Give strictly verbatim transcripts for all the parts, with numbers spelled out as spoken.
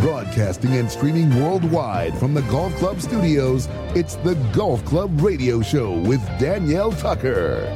Broadcasting and streaming worldwide from the Golf Club studios, it's the Golf Club Radio Show with Danielle Tucker.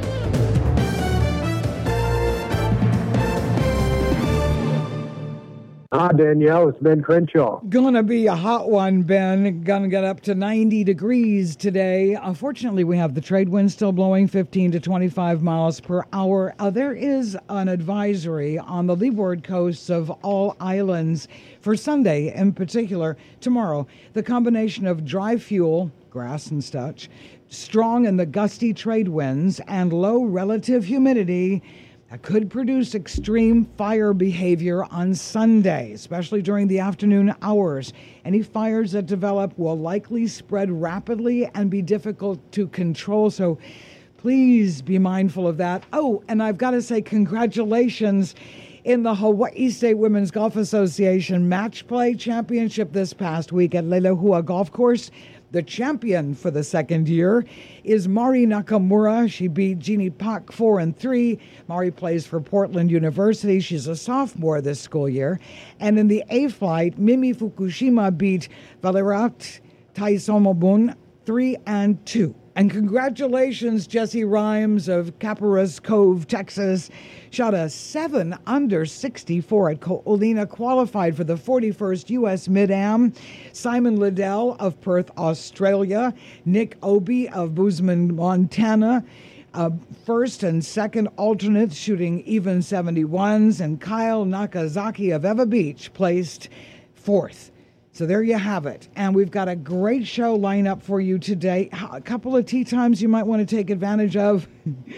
Hi, Danielle. It's Ben Crenshaw. Gonna be a hot one, Ben. Gonna get up to ninety degrees today. Unfortunately, we have the trade wind still blowing fifteen to twenty-five miles per hour. Uh, there is an advisory on the leeward coasts of all islands for Sunday in particular. Tomorrow, the combination of dry fuel, grass and such, strong and the gusty trade winds, and low relative humidity that could produce extreme fire behavior on Sunday, especially during the afternoon hours. Any fires that develop will likely spread rapidly and be difficult to control, so please be mindful of that. Oh, and I've got to say congratulations in the Hawaii State Women's Golf Association Match Play Championship this past week at Leilehua Golf Course. The champion for the second year is Mari Nakamura. She beat Jeannie Pak four and three. Mari plays for Portland University. She's a sophomore this school year. And in the A flight, Mimi Fukushima beat Valerat Taisomobun three and two. And congratulations, Jesse Rhymes of Caparas Cove, Texas. Shot a seven under sixty-four at Ko'olina, qualified for the forty-first U S Mid-Am. Simon Liddell of Perth, Australia. Nick Obie of Bozeman, Montana. Uh, first and second alternates shooting even seventy-ones. And Kyle Nakazaki of Eva Beach placed fourth. So there you have it. And we've got a great show lined up for you today. A couple of tee times you might want to take advantage of.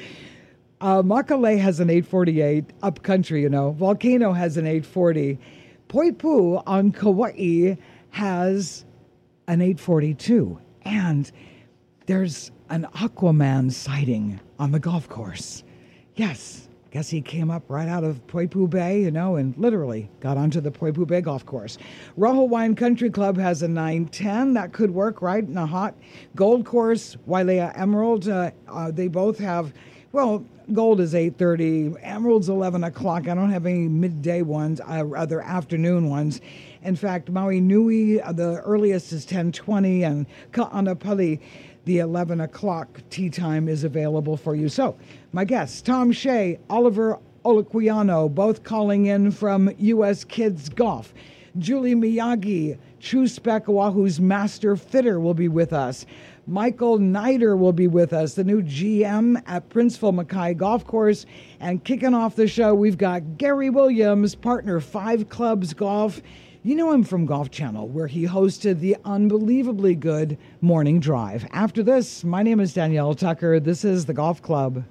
uh, Makale has an eight forty-eight, upcountry, you know. Volcano has an eight forty. Poipu on Kauai has an eight forty-two. And there's an Aquaman sighting on the golf course. Yes. Guess he came up right out of Poipu Bay, you know, and literally got onto the Poipu Bay golf course. Rojo Wine Country Club has a nine ten. That could work, right, in a hot Gold Course. Wailea Emerald, uh, uh, they both have, well, Gold is eight thirty. Emerald's eleven o'clock. I don't have any midday ones, uh, other afternoon ones. In fact, Maui Nui, uh, the earliest is ten twenty, and Ka'anapali, the eleven o'clock tee time is available for you. So, my guests, Tom Shea, Oliver Olaquiano, both calling in from U S Kids Golf. Julie Miyagi, True Spec Oahu's master fitter, will be with us. Michael Nider will be with us, the new G M at Princeville Mackay Golf Course. And kicking off the show, we've got Gary Williams, partner Five Clubs Golf. You know him from Golf Channel, where he hosted the unbelievably good Morning Drive. After this, my name is Danielle Tucker. This is The Golf Club.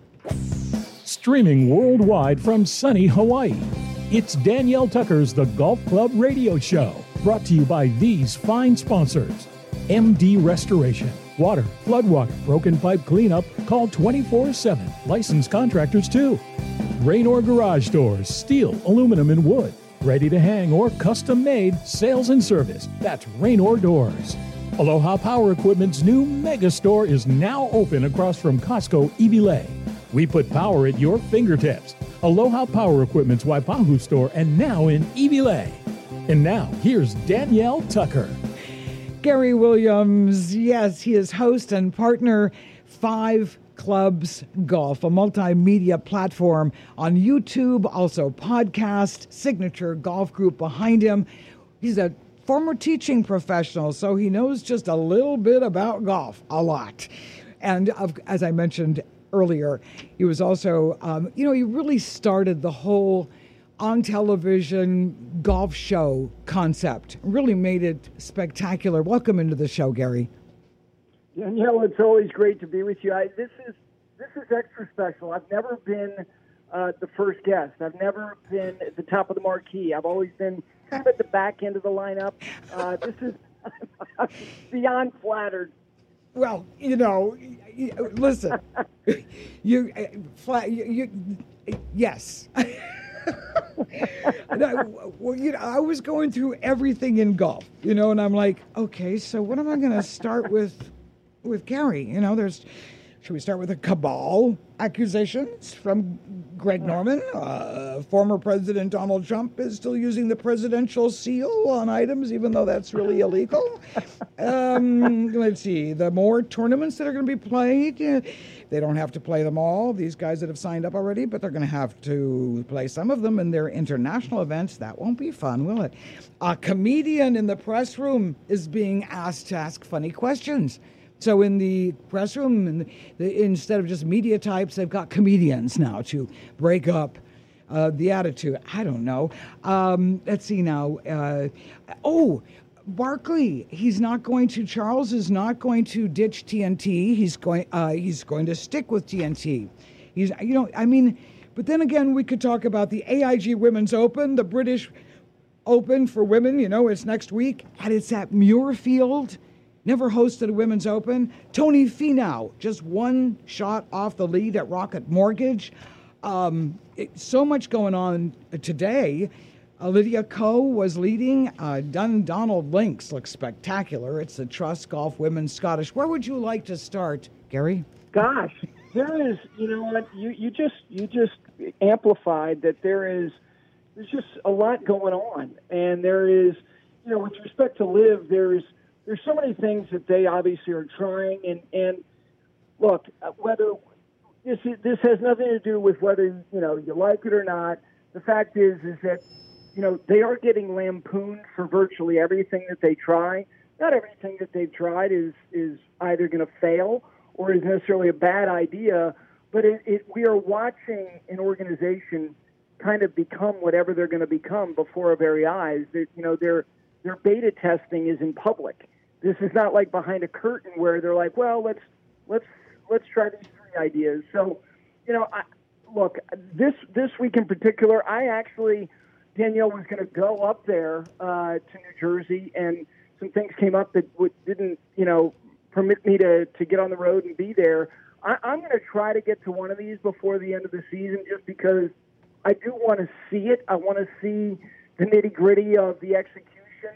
Streaming worldwide from sunny Hawaii, it's Danielle Tucker's The Golf Club Radio Show. Brought to you by these fine sponsors. M D Restoration. Water, floodwater, broken pipe cleanup. Call twenty-four seven. Licensed contractors too. Raynor Garage Doors. Steel, aluminum, and wood. Ready to hang or custom made, sales and service. That's Raynor Doors. Aloha Power Equipment's new mega store is now open across from Costco Iwilei. We put power at your fingertips. Aloha Power Equipment's Waipahu store and now in Iwilei. And now, here's Danielle Tucker. Gary Williams, yes, he is host and partner, Five Clubs Golf, a multimedia platform on YouTube, also podcast, signature golf group behind him. He's a former teaching professional, so he knows just a little bit about golf, a lot. And uh, as I mentioned earlier, he was also, um, you know, he really started the whole on television golf show concept, really made it spectacular. Welcome into the show, Gary. Danielle, it's always great to be with you. I, this is this is extra special. I've never been uh, the first guest. I've never been at the top of the marquee. I've always been kind of at the back end of the lineup. Uh, this is beyond flattered. Well, you know, listen, you, flat, you, you yes. No, well, you know, I was going through everything in golf, you know, and I'm like, okay, so what am I going to start with, with Gary? You know, there's Should we start with the cabal accusations from Greg Norman? Uh, former President Donald Trump is still using the presidential seal on items, even though that's really illegal. Um, let's see. The more tournaments that are going to be played, uh, they don't have to play them all, these guys that have signed up already, but they're going to have to play some of them in their international events. That won't be fun, will it? A comedian in the press room is being asked to ask funny questions. So in the press room, in the, instead of just media types, they've got comedians now to break up uh, the attitude. I don't know. Um, let's see now. Uh, oh, Barkley. He's not going to. Charles is not going to ditch T N T. He's going. Uh, he's going to stick with T N T. He's. You know. I mean. But then again, we could talk about the A I G Women's Open, the British Open for women. You know, it's next week, and it's at Muirfield. Never hosted a Women's Open. Tony Finau, just one shot off the lead at Rocket Mortgage. Um, it, so much going on today. Uh, Lydia Ko was leading. Uh, Dundonald Links looks spectacular. It's the Trust Golf Women's Scottish. Where would you like to start, Gary? Gosh, there is, you know what, you, you just you just amplified that there is, there's just a lot going on. And there is, you know, with respect to Liv, there's, There's so many things that they obviously are trying, and, and look, whether this is, this has nothing to do with whether you know you like it or not. The fact is, is that you know they are getting lampooned for virtually everything that they try. Not everything that they've tried is is either going to fail or is necessarily a bad idea, but it, it, we are watching an organization kind of become whatever they're going to become before our very eyes. That you know their their beta testing is in public. This is not like behind a curtain where they're like, well, let's let's let's try these three ideas. So, you know, I, look, this this week in particular, I actually, Danielle was going to go up there uh, to New Jersey, and some things came up that would, didn't, you know, permit me to, to get on the road and be there. I, I'm going to try to get to one of these before the end of the season just because I do want to see it. I want to see the nitty-gritty of the execution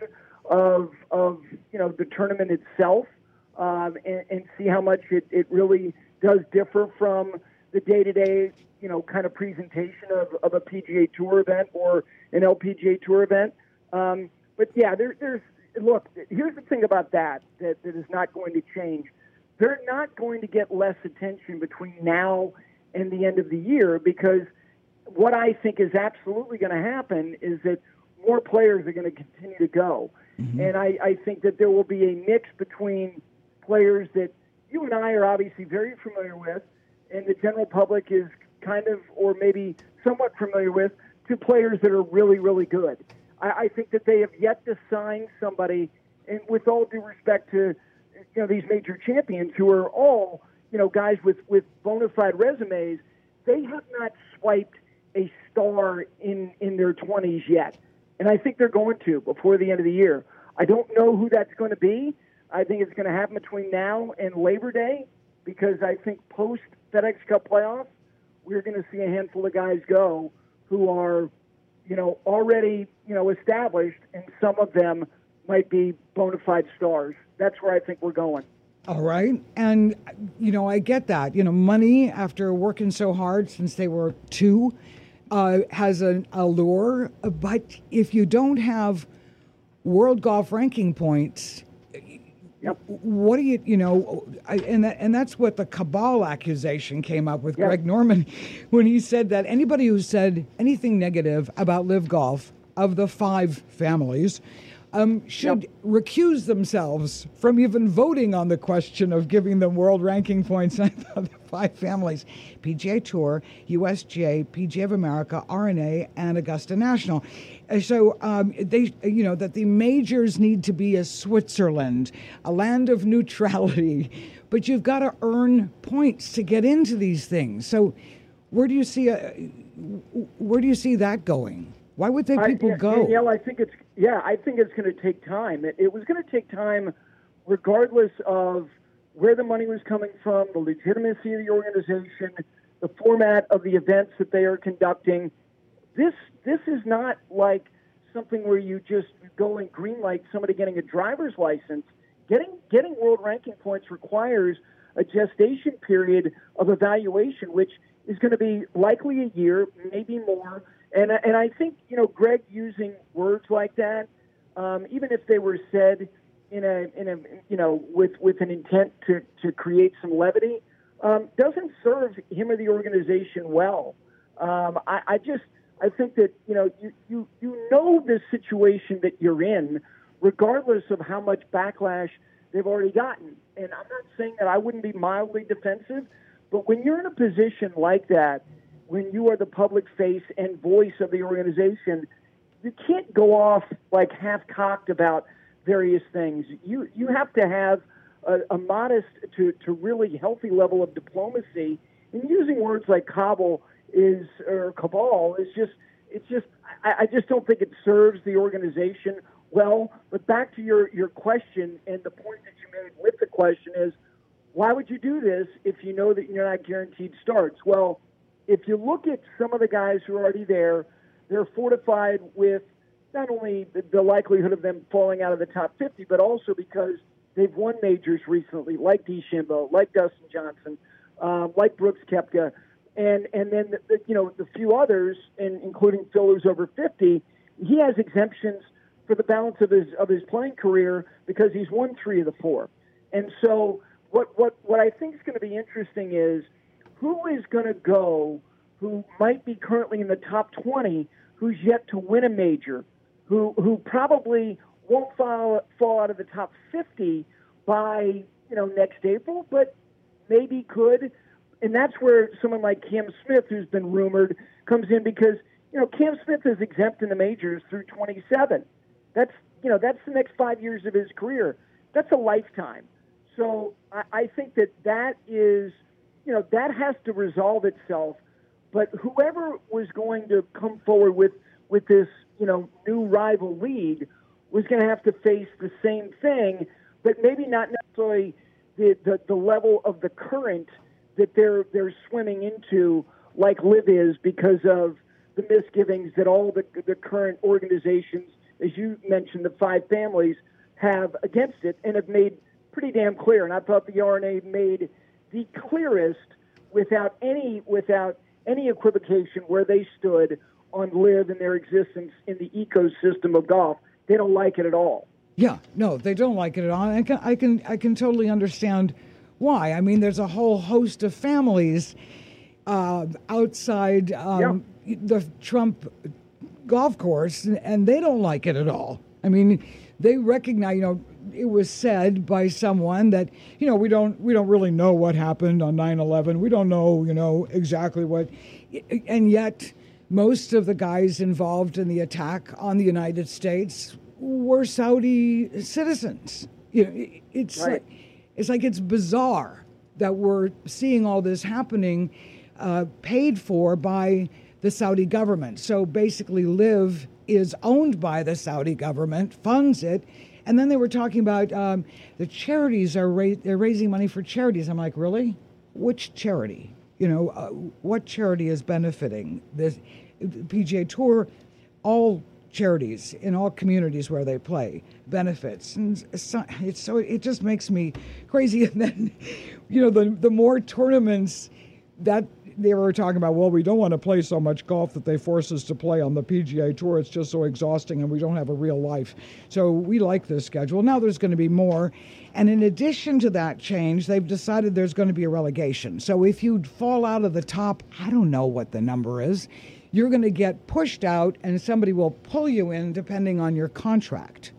of of you know the tournament itself, um, and, and see how much it, it really does differ from the day-to-day you know kind of presentation of, of a P G A Tour event or an L P G A Tour event. Um, but yeah, there, there's look. Here's the thing about that, that that is not going to change. They're not going to get less attention between now and the end of the year because what I think is absolutely going to happen is that more players are going to continue to go. Mm-hmm. And I, I think that there will be a mix between players that you and I are obviously very familiar with and the general public is kind of, or maybe somewhat familiar with, to players that are really, really good. I, I think that they have yet to sign somebody, and with all due respect to you know these major champions who are all you know guys with, with bona fide resumes, they have not swiped a star in, in their twenties yet. And I think they're going to before the end of the year. I don't know who that's going to be. I think it's going to happen between now and Labor Day because I think post FedEx Cup playoffs, we're going to see a handful of guys go who are, you know, already, you know, established, and some of them might be bona fide stars. That's where I think we're going. All right. And, you know, I get that. You know, money, after working so hard since they were two, Uh, has an allure, but if you don't have world golf ranking points, yep. what do you, you know, I, and that, and that's what the cabal accusation came up with yep. Greg Norman when he said that anybody who said anything negative about Live Golf of the five families um, should yep. recuse themselves from even voting on the question of giving them world ranking points. I thought the five families: P G A Tour, U S G A, P G A of America, R N A, and Augusta National. So um, they, you know, that the majors need to be a Switzerland, a land of neutrality, but you've got to earn points to get into these things. So where do you see a, where do you see that going? Why would they people I, yeah, go? Danielle, I think it's yeah, I think it's going to take time. It, it was going to take time, regardless of where the money was coming from, the legitimacy of the organization, the format of the events that they are conducting. This this is not like something where you just go and greenlight somebody getting a driver's license. Getting getting world ranking points requires a gestation period of evaluation, which is going to be likely a year, maybe more. And and I think, you know, Greg using words like that, um, even if they were said in a in a you know with with an intent to, to create some levity, um, doesn't serve him or the organization well. Um, I, I just I think that you know you, you you know the situation that you're in, regardless of how much backlash they've already gotten. And I'm not saying that I wouldn't be mildly defensive, but when you're in a position like that, when you are the public face and voice of the organization, you can't go off like half-cocked about various things. You you have to have a, a modest to, to really healthy level of diplomacy. And using words like cabal is or cabal is just it's just I, I just don't think it serves the organization well. But back to your, your question, and the point that you made with the question is, why would you do this if you know that you're not guaranteed starts? Well, if you look at some of the guys who are already there, they're fortified with not only the, the likelihood of them falling out of the top fifty, but also because they've won majors recently, like DeChambeau, like Dustin Johnson, um, like Brooks Koepka, and and then the, the, you know the few others, and including Phil, who's over fifty. He has exemptions for the balance of his of his playing career because he's won three of the four. And so what what what I think is going to be interesting is who is going to go who might be currently in the top twenty, who's yet to win a major, who who probably won't fall, fall out of the top fifty by, you know, next April, but maybe could. And that's where someone like Cam Smith, who's been rumored, comes in because, you know, Cam Smith is exempt in the majors through twenty-seven. That's, you know, that's the next five years of his career. That's a lifetime. So I, I think that that is, you know, that has to resolve itself. But whoever was going to come forward with, with this, you know, new rival league was going to have to face the same thing, but maybe not necessarily the, the, the level of the current that they're they're swimming into like Liv is because of the misgivings that all the, the current organizations, as you mentioned, the five families, have against it and have made pretty damn clear. And I thought the R N A made the clearest without any without any equivocation where they stood on Liv and their existence in the ecosystem of golf. They don't like it at all. Yeah, no, they don't like it at all. I can, I can, I can totally understand why. I mean, there's a whole host of families uh, outside um, yeah. the Trump golf course, and they don't like it at all. I mean, they recognize, you know, it was said by someone that, you know, we don't we don't really know what happened on nine eleven. We don't know, you know, exactly what, and yet most of the guys involved in the attack on the United States were Saudi citizens. You know, it's right. like, it's like it's bizarre that we're seeing all this happening, uh, paid for by the Saudi government. So basically, Liv is owned by the Saudi government, funds it, and then they were talking about um, the charities are ra- they're raising money for charities. I'm like, really? Which charity? You know, uh, what charity is benefiting this P G A Tour? All charities in all communities where they play benefits, and it's so, it's so it just makes me crazy. And then, you know, the the more tournaments that they were talking about, well, we don't want to play so much golf that they force us to play on the P G A Tour. It's just so exhausting, and we don't have a real life. So we like this schedule. Now there's going to be more. And in addition to that change, they've decided there's going to be a relegation. So if you fall out of the top, I don't know what the number is, you're going to get pushed out, and somebody will pull you in depending on your contract.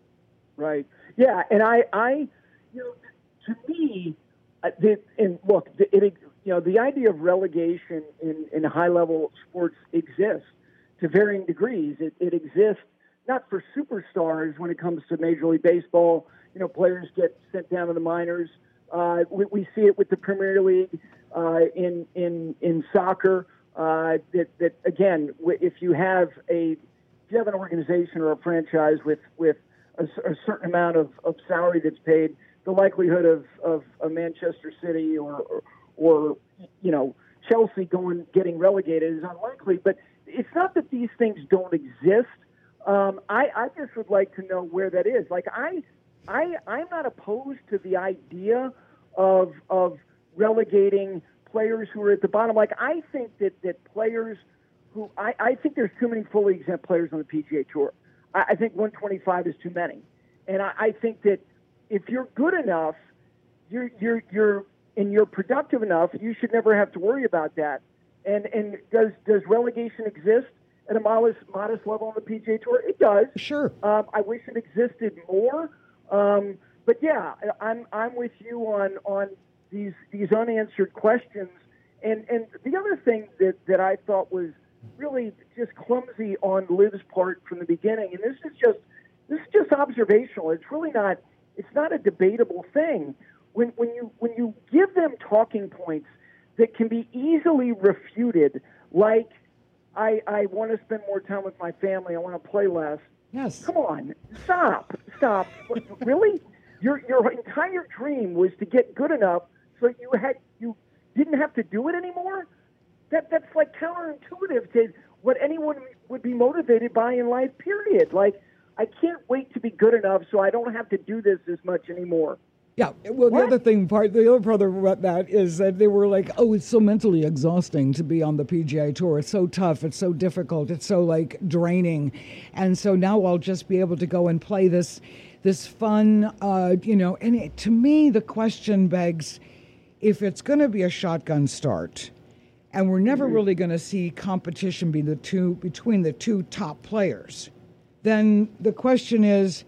Right. Yeah, and I, I you know, to me, the, and look, it, you know, the idea of relegation in, in high-level sports exists to varying degrees. It, it exists not for superstars when it comes to Major League Baseball. You know, players get sent down to the minors. Uh, we, we see it with the Premier League uh, in in in soccer. Uh, that that again, if you have a if you have an organization or a franchise with with a, a certain amount of, of salary that's paid, the likelihood of, of a Manchester City or, or or you know Chelsea going getting relegated is unlikely. But it's not that these things don't exist. Um, I, I just would like to know where that is. Like I, I, I'm not opposed to the idea of of relegating players who are at the bottom. Like, I think that, that players who I, I think there's too many fully exempt players on the P G A Tour. I, I think one twenty-five is too many. And I, I think that if you're good enough, you're you're you're and you're productive enough, you should never have to worry about that. And and does does relegation exist at a modest modest level on the P G A Tour? It does. Sure. Um, I wish it existed more. Um, but yeah, I'm I'm with you on on these these unanswered questions. And and the other thing that, that I thought was really just clumsy on Liv's part from the beginning, and this is just this is just observational. It's really not it's not a debatable thing. When when you when you give them talking points that can be easily refuted, like I I want to spend more time with my family, I want to play less. Yes. Come on, stop, stop. Really? Your your entire dream was to get good enough so that you had you didn't have to do it anymore? That that's like counterintuitive to what anyone would be motivated by in life, period. Like, I can't wait to be good enough so I don't have to do this as much anymore. Yeah, well, What? the other thing, part the other part about that is that they were like, oh, it's so mentally exhausting to be on the P G A Tour. It's so tough. It's so difficult. It's so, like, draining. And so now I'll just be able to go and play this this fun, uh, you know, and it, to me, the question begs, if it's going to be a shotgun start, and we're never Mm-hmm. really going to see competition be the two between the two top players, then the question is,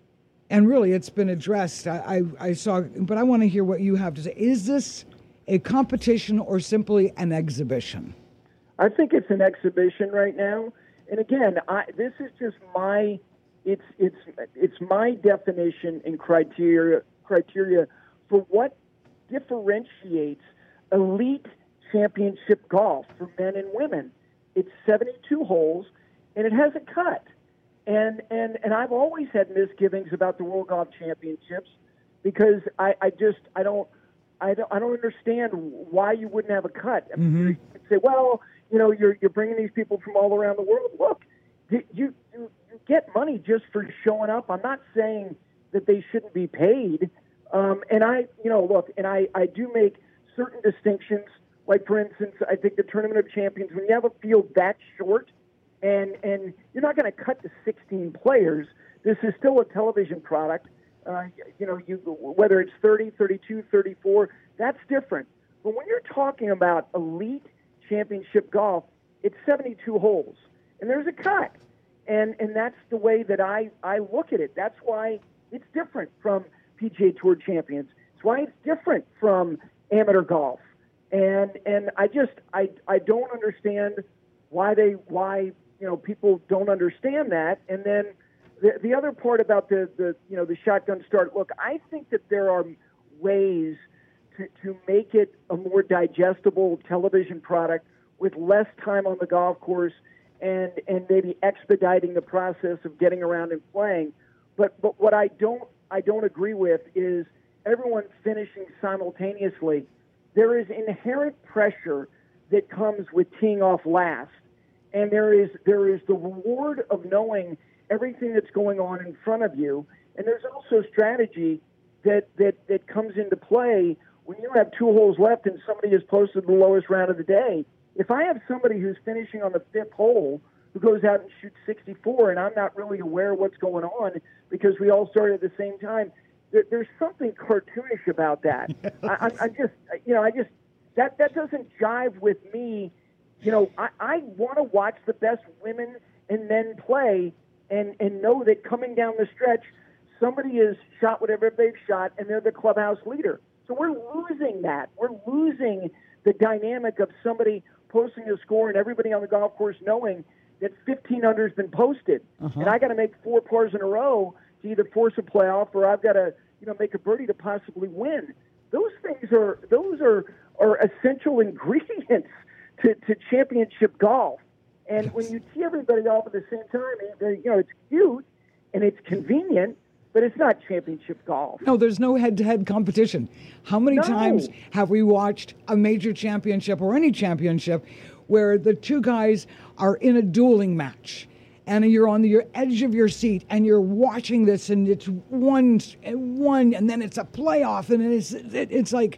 and really it's been addressed, I, I, I saw, but I want to hear what you have to say. Is this a competition or simply an exhibition? I think it's an exhibition right now. And again, I, this is just my it's it's it's my definition and criteria criteria for what differentiates elite championship golf for men and women. It's seventy-two holes, and it has a cut. And and and I've always had misgivings about the World Golf Championships because I, I just I don't I don't I don't understand why you wouldn't have a cut. I mean, Mm-hmm. you could say, well, you know, you're you're bringing these people from all around the world. Look, you you, you get money just for showing up. I'm not saying that they shouldn't be paid. Um, and I, you know, look, and I, I do make certain distinctions. Like, for instance, I think the Tournament of Champions, when you have a field that short, and and you're not going to cut to sixteen players, this is still a television product. Uh, you know, you whether it's thirty, thirty-two, thirty-four, that's different. But when you're talking about elite championship golf, it's seventy-two holes, and there's a cut. And and that's the way that I, I look at it. That's why it's different from P G A Tour champions. It's why it's different from amateur golf. And and I just I I don't understand why they why you know people don't understand that. And then the the other part about the, the you know the shotgun start. Look, I think that there are ways to to make it a more digestible television product with less time on the golf course and and maybe expediting the process of getting around and playing. But but what I don't I don't agree with is everyone finishing simultaneously. There is inherent pressure that comes with teeing off last, and there is there is the reward of knowing everything that's going on in front of you, and there's also strategy that that that comes into play when you have two holes left and somebody has posted the lowest round of the day. If I have somebody who's finishing on the fifth hole who goes out and shoots sixty-four, and I'm not really aware of what's going on because we all started at the same time, there, there's something cartoonish about that. I, I'm, I'm just, you know, I just that that doesn't jive with me. You know, I, I want to watch the best women and men play, and and know that coming down the stretch, somebody has shot whatever they've shot, and they're the clubhouse leader. So we're losing that. We're losing the dynamic of somebody posting a score and everybody on the golf course knowing that fifteen under has been posted, Uh-huh. and I got to make four pars in a row to either force a playoff or I've got to, you know, make a birdie to possibly win. Those things are those are are essential ingredients to, to championship golf. And Yes. when you tee everybody off at the same time, you know, it's cute and it's convenient, but it's not championship golf. No, there's no head-to-head competition. How many No. times have we watched a major championship or any championship where the two guys are in a dueling match and you're on the your edge of your seat, and you're watching this, and it's one, one, and then it's a playoff, and it's it, it's like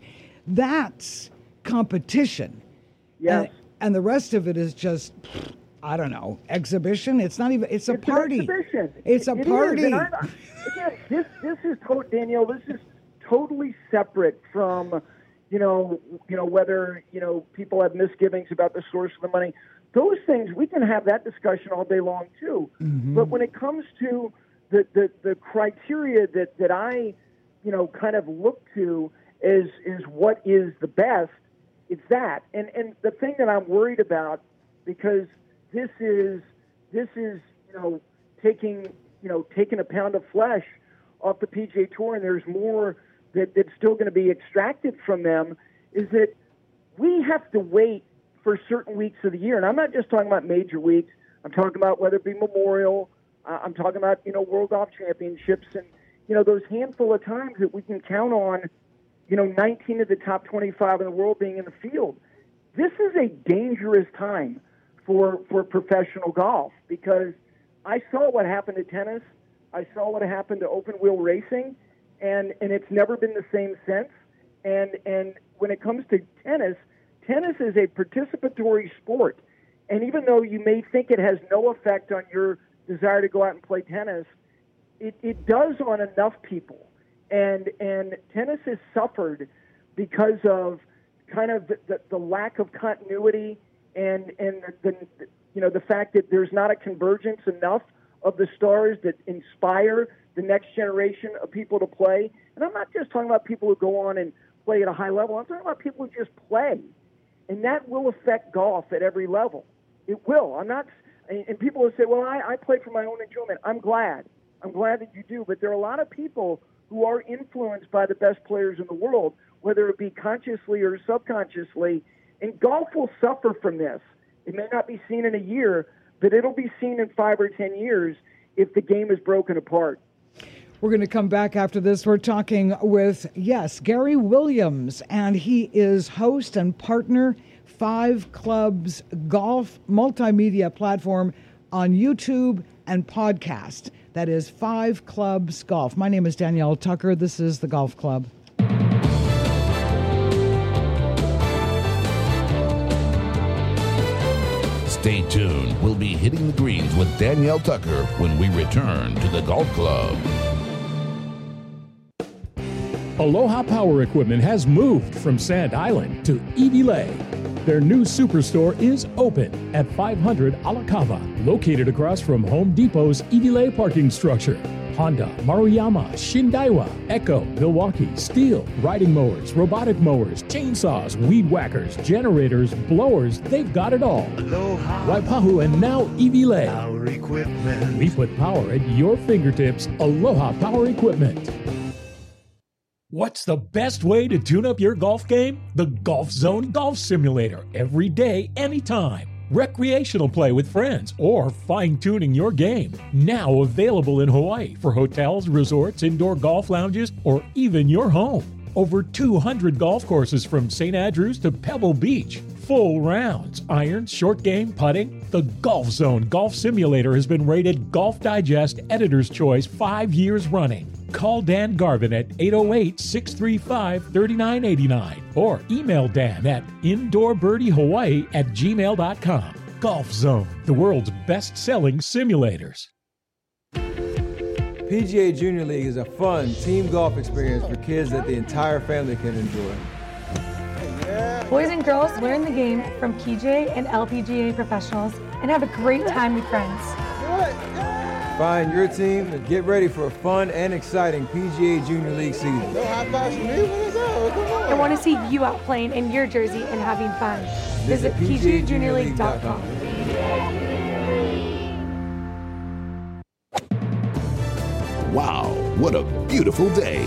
that's competition. Yes. And, and the rest of it is just, I don't know, exhibition. It's not even. It's a it's party. An exhibition. It's a it party. Is. And I, again, this this is to- Danielle. This is totally separate from, you know, you know whether you know people have misgivings about the source of the money. Those things, we can have that discussion all day long too. Mm-hmm. But when it comes to the, the, the criteria that, that I, you know, kind of look to is is what is the best, it's that. And and the thing that I'm worried about, because this is this is you know taking you know taking a pound of flesh off the P G A Tour, and there's more that, that's still going to be extracted from them, is that we have to wait for certain weeks of the year. And I'm not just talking about major weeks. I'm talking about whether it be Memorial. Uh, I'm talking about, you know, World Golf Championships and, you know, those handful of times that we can count on, you know, nineteen of the top twenty-five in the world being in the field. This is a dangerous time for for professional golf, because I saw what happened to tennis. I saw what happened to open wheel racing, and, and it's never been the same since. And and when it comes to tennis, tennis is a participatory sport, and even though you may think it has no effect on your desire to go out and play tennis, it, it does on enough people. And and tennis has suffered because of kind of the, the, the lack of continuity and and the, the you know the fact that there's not a convergence enough of the stars that inspire the next generation of people to play. And I'm not just talking about people who go on and play at a high level. I'm talking about people who just play. And that will affect golf at every level. It will. I'm not, and people will say, well, I, I play for my own enjoyment. I'm glad. I'm glad that you do. But there are a lot of people who are influenced by the best players in the world, whether it be consciously or subconsciously. And golf will suffer from this. It may not be seen in a year, but it'll be seen in five or ten years if the game is broken apart. We're going to come back after this. We're talking with, yes, Gary Williams, and he is host and partner, Five Clubs Golf multimedia platform on YouTube and podcast. That is Five Clubs Golf. My name is Danielle Tucker. This is the Golf Club. Stay tuned. We'll be hitting the greens with Danielle Tucker when we return to the Golf Club. Aloha Power Equipment has moved from Sand Island to Iwilei. Their new superstore is open at five hundred Alakawa, located across from Home Depot's Iwilei parking structure. Honda, Maruyama, Shindaiwa, Echo, Milwaukee, Steel, riding mowers, robotic mowers, chainsaws, weed whackers, generators, blowers, they've got it all. Aloha. Waipahu and now Iwilei. Power Equipment. We put power at your fingertips. Aloha Power Equipment. What's the best way to tune up your golf game? The Golf Zone Golf Simulator. Every day, anytime. Recreational play with friends or fine-tuning your game. Now available in Hawaii for hotels, resorts, indoor golf lounges, or even your home. Over two hundred golf courses from Saint Andrews to Pebble Beach. Full rounds, irons, short game, putting. The Golf Zone Golf Simulator has been rated Golf Digest Editor's Choice five years running. Call Dan Garvin at eight oh eight, six three five, three nine eight nine or email Dan at indoorbirdiehawaii at gmail dot com. Golf Zone, the world's best-selling simulators. P G A Junior League is a fun team golf experience for kids that the entire family can enjoy. Boys and girls learn the game from P G A and L P G A professionals and have a great time with friends. Find your team and get ready for a fun and exciting P G A Junior League season. I want to see you out playing in your jersey and having fun. Visit P G A Junior League dot com. Wow, what a beautiful day.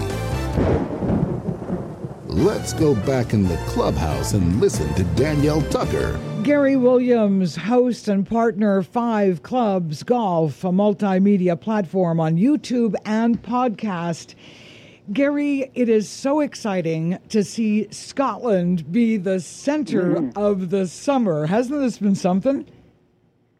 Let's go back in the clubhouse and listen to Danielle Tucker. Gary Williams, host and partner, Five Clubs Golf, a multimedia platform on YouTube and podcast. Gary, it is so exciting to see Scotland be the center mm. of the summer. Hasn't this been something?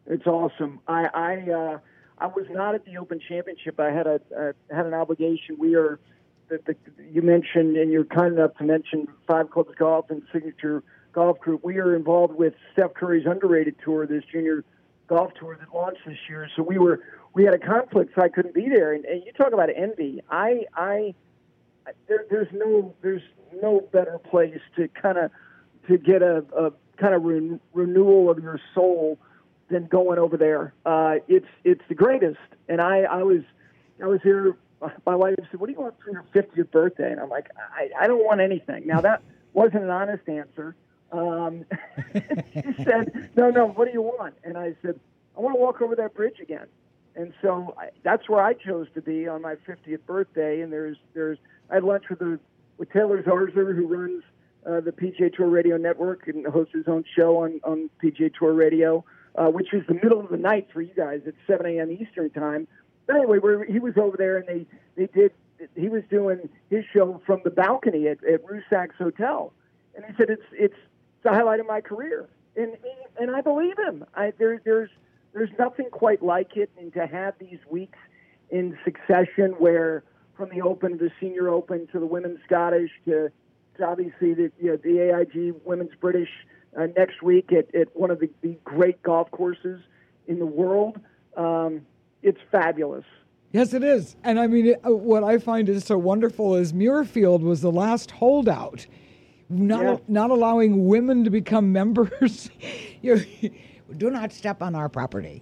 It's awesome. I I, uh, I was not at the Open Championship. I had a uh, had an obligation. We are, the, the, you mentioned, and you're kind enough to mention Five Clubs Golf and Signature Golf Group. We are involved with Steph Curry's Underrated Tour, this junior golf tour that launched this year. So we were we had a conflict, so I couldn't be there. And, and you talk about envy. I I there, there's no there's no better place to kind of to get a, a kind of re- renewal of your soul than going over there. Uh, it's it's the greatest. And I, I was I was here. My wife said, "What do you want for your fiftieth birthday?" And I'm like, I, I don't want anything. Now that wasn't an honest answer. Um, she said, "No, no. What do you want?" And I said, "I want to walk over that bridge again." And so I, that's where I chose to be on my fiftieth birthday. And there's there's I had lunch with the with Taylor Zarzour, who runs uh, the P G A Tour Radio Network and hosts his own show on on P G A Tour Radio. Uh, which is the middle of the night for you guys at seven a.m. Eastern time. But anyway, we're, he was over there, and they, they did. He was doing his show from the balcony at, at Rusak's Hotel, and he said it's it's the highlight of my career, and and I believe him. I, there there's there's nothing quite like it, and to have these weeks in succession, where from the Open to the Senior Open to the Women's Scottish to, to obviously the you know, the A I G Women's British. Uh, next week at, at one of the, the great golf courses in the world. Um, it's fabulous. Yes, it is. And I mean, it, uh, what I find is so wonderful is Muirfield was the last holdout, not Yeah. not allowing women to become members. you do not step on our property.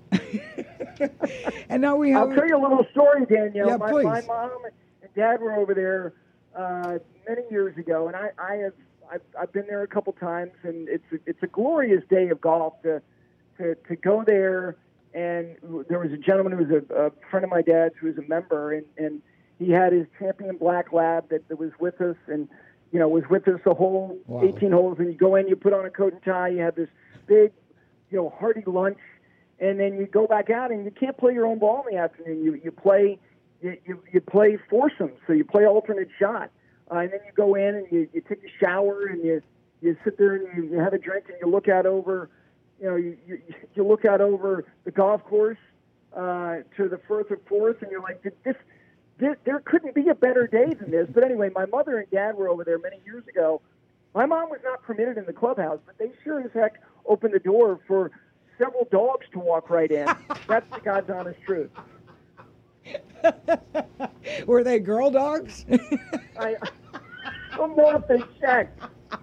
And now we have... I'll tell you a little story, Danielle. Yeah, my, please. my mom and dad were over there uh, many years ago, and I, I have I've, I've been there a couple times, and it's a, it's a glorious day of golf to to, to go there. And there was a gentleman who was a, a friend of my dad's who was a member, and, and he had his champion black lab that, that was with us, and you know was with us the whole Wow. eighteen holes. And you go in, you put on a coat and tie, you have this big, you know, hearty lunch, and then you go back out, and you can't play your own ball in the afternoon. You you play you you, you play foursome, so you play alternate shot. Uh, and then you go in and you, you take a shower and you, you sit there and you, you have a drink and you look out over, you know, you, you, you look out over the golf course uh, to the Firth of Forth, and you're like, Did this, this, there couldn't be a better day than this. But anyway, my mother and dad were over there many years ago. My mom was not permitted in the clubhouse, but they sure as heck opened the door for several dogs to walk right in. That's the God's honest truth. Were they girl dogs? I, I'm not they checked.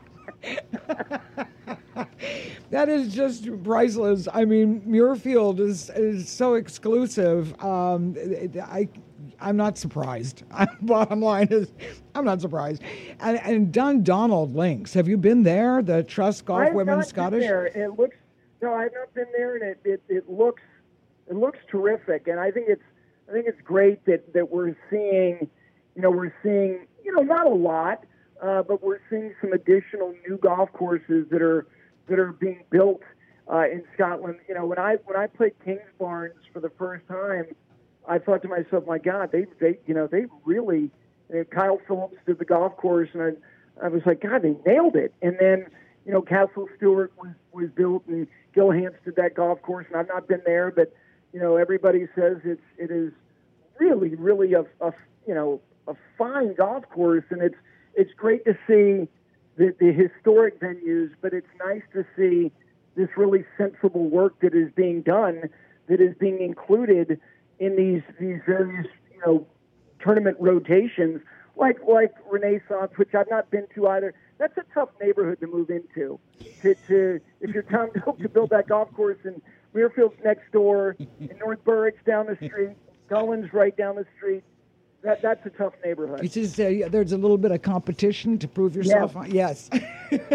That is just priceless. I mean, Muirfield is is so exclusive. Um, I, I'm not surprised. Bottom line is, I'm not surprised. And, and Dundonald Links, have you been there? The Trust Golf I've Women's not Scottish. Been there. It looks no, I've not been there, and it, it, it looks it looks terrific. And I think it's I think it's great that, that we're seeing, you know, we're seeing, you know, not a lot, uh, but we're seeing some additional new golf courses that are that are being built uh, in Scotland. You know, when I when I played Kingsbarns for the first time, I thought to myself, my God, they they you know they really. Uh, Kyle Phillips did the golf course, and I I was like, God, they nailed it. And then you know, Castle Stewart was was built, and Gil Hanse did that golf course, and I've not been there, but you know, everybody says it's it is really, really a, a you know a fine golf course, and it's it's great to see the, the historic venues, but it's nice to see this really sensible work that is being done, that is being included in these these various you know tournament rotations, like like Renaissance, which I've not been to either. That's a tough neighborhood to move into. To, to if you're Tom Doak to build that golf course, and Muirfield's next door, and North Berwick's down the street, Gullen's right down the street. That that's a tough neighborhood. It's just uh, there's a little bit of competition to prove yourself. Yes. On.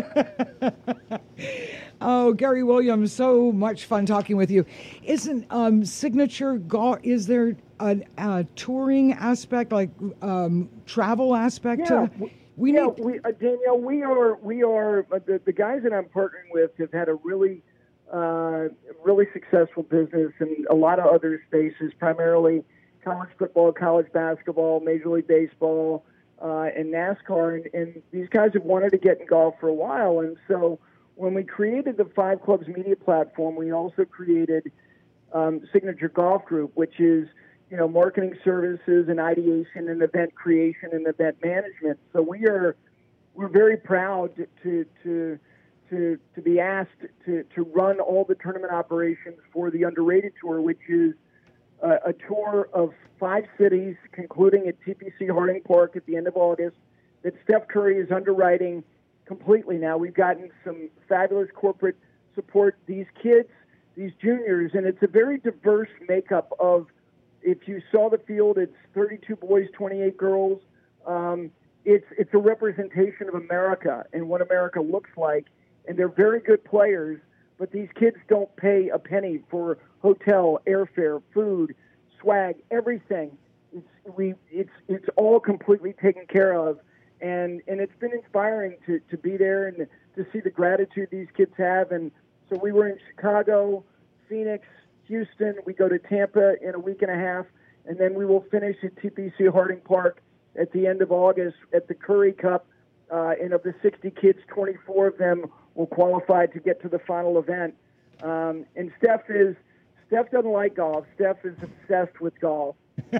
Yes. Oh, Gary Williams, so much fun talking with you. Isn't um, signature golf? Is there a, a touring aspect, like um, travel aspect? Yeah, to we yeah, need. we, uh, Danielle, we are we are uh, the the guys that I'm partnering with have had a really uh, really successful business in a lot of other spaces, primarily college football, college basketball, Major League Baseball, uh, and NASCAR. And, and these guys have wanted to get in golf for a while. And so when we created the Five Clubs media platform, we also created um, Signature Golf Group, which is, you know, marketing services and ideation and event creation and event management. So we are we're very proud to to to to be asked to to run all the tournament operations for the Underrated Tour, which is uh, a tour of five cities, concluding at T P C Harding Park at the end of August, that Steph Curry is underwriting completely now. We've gotten some fabulous corporate support. These kids, these juniors, and it's a very diverse makeup of, if you saw the field, it's thirty-two boys, twenty-eight girls. Um, it's it's a representation of America and what America looks like, and they're very good players, but these kids don't pay a penny for hotel, airfare, food, swag, everything. It's we it's it's all completely taken care of, and and it's been inspiring to, to be there and to see the gratitude these kids have. And so we were in Chicago, Phoenix, Houston. We go to Tampa in a week and a half, and then we will finish at T P C Harding Park at the end of August at the Curry Cup. Uh, and of the sixty kids, twenty-four of them will qualify to get to the final event. Um, and Steph is Steph doesn't like golf. Steph is obsessed with golf,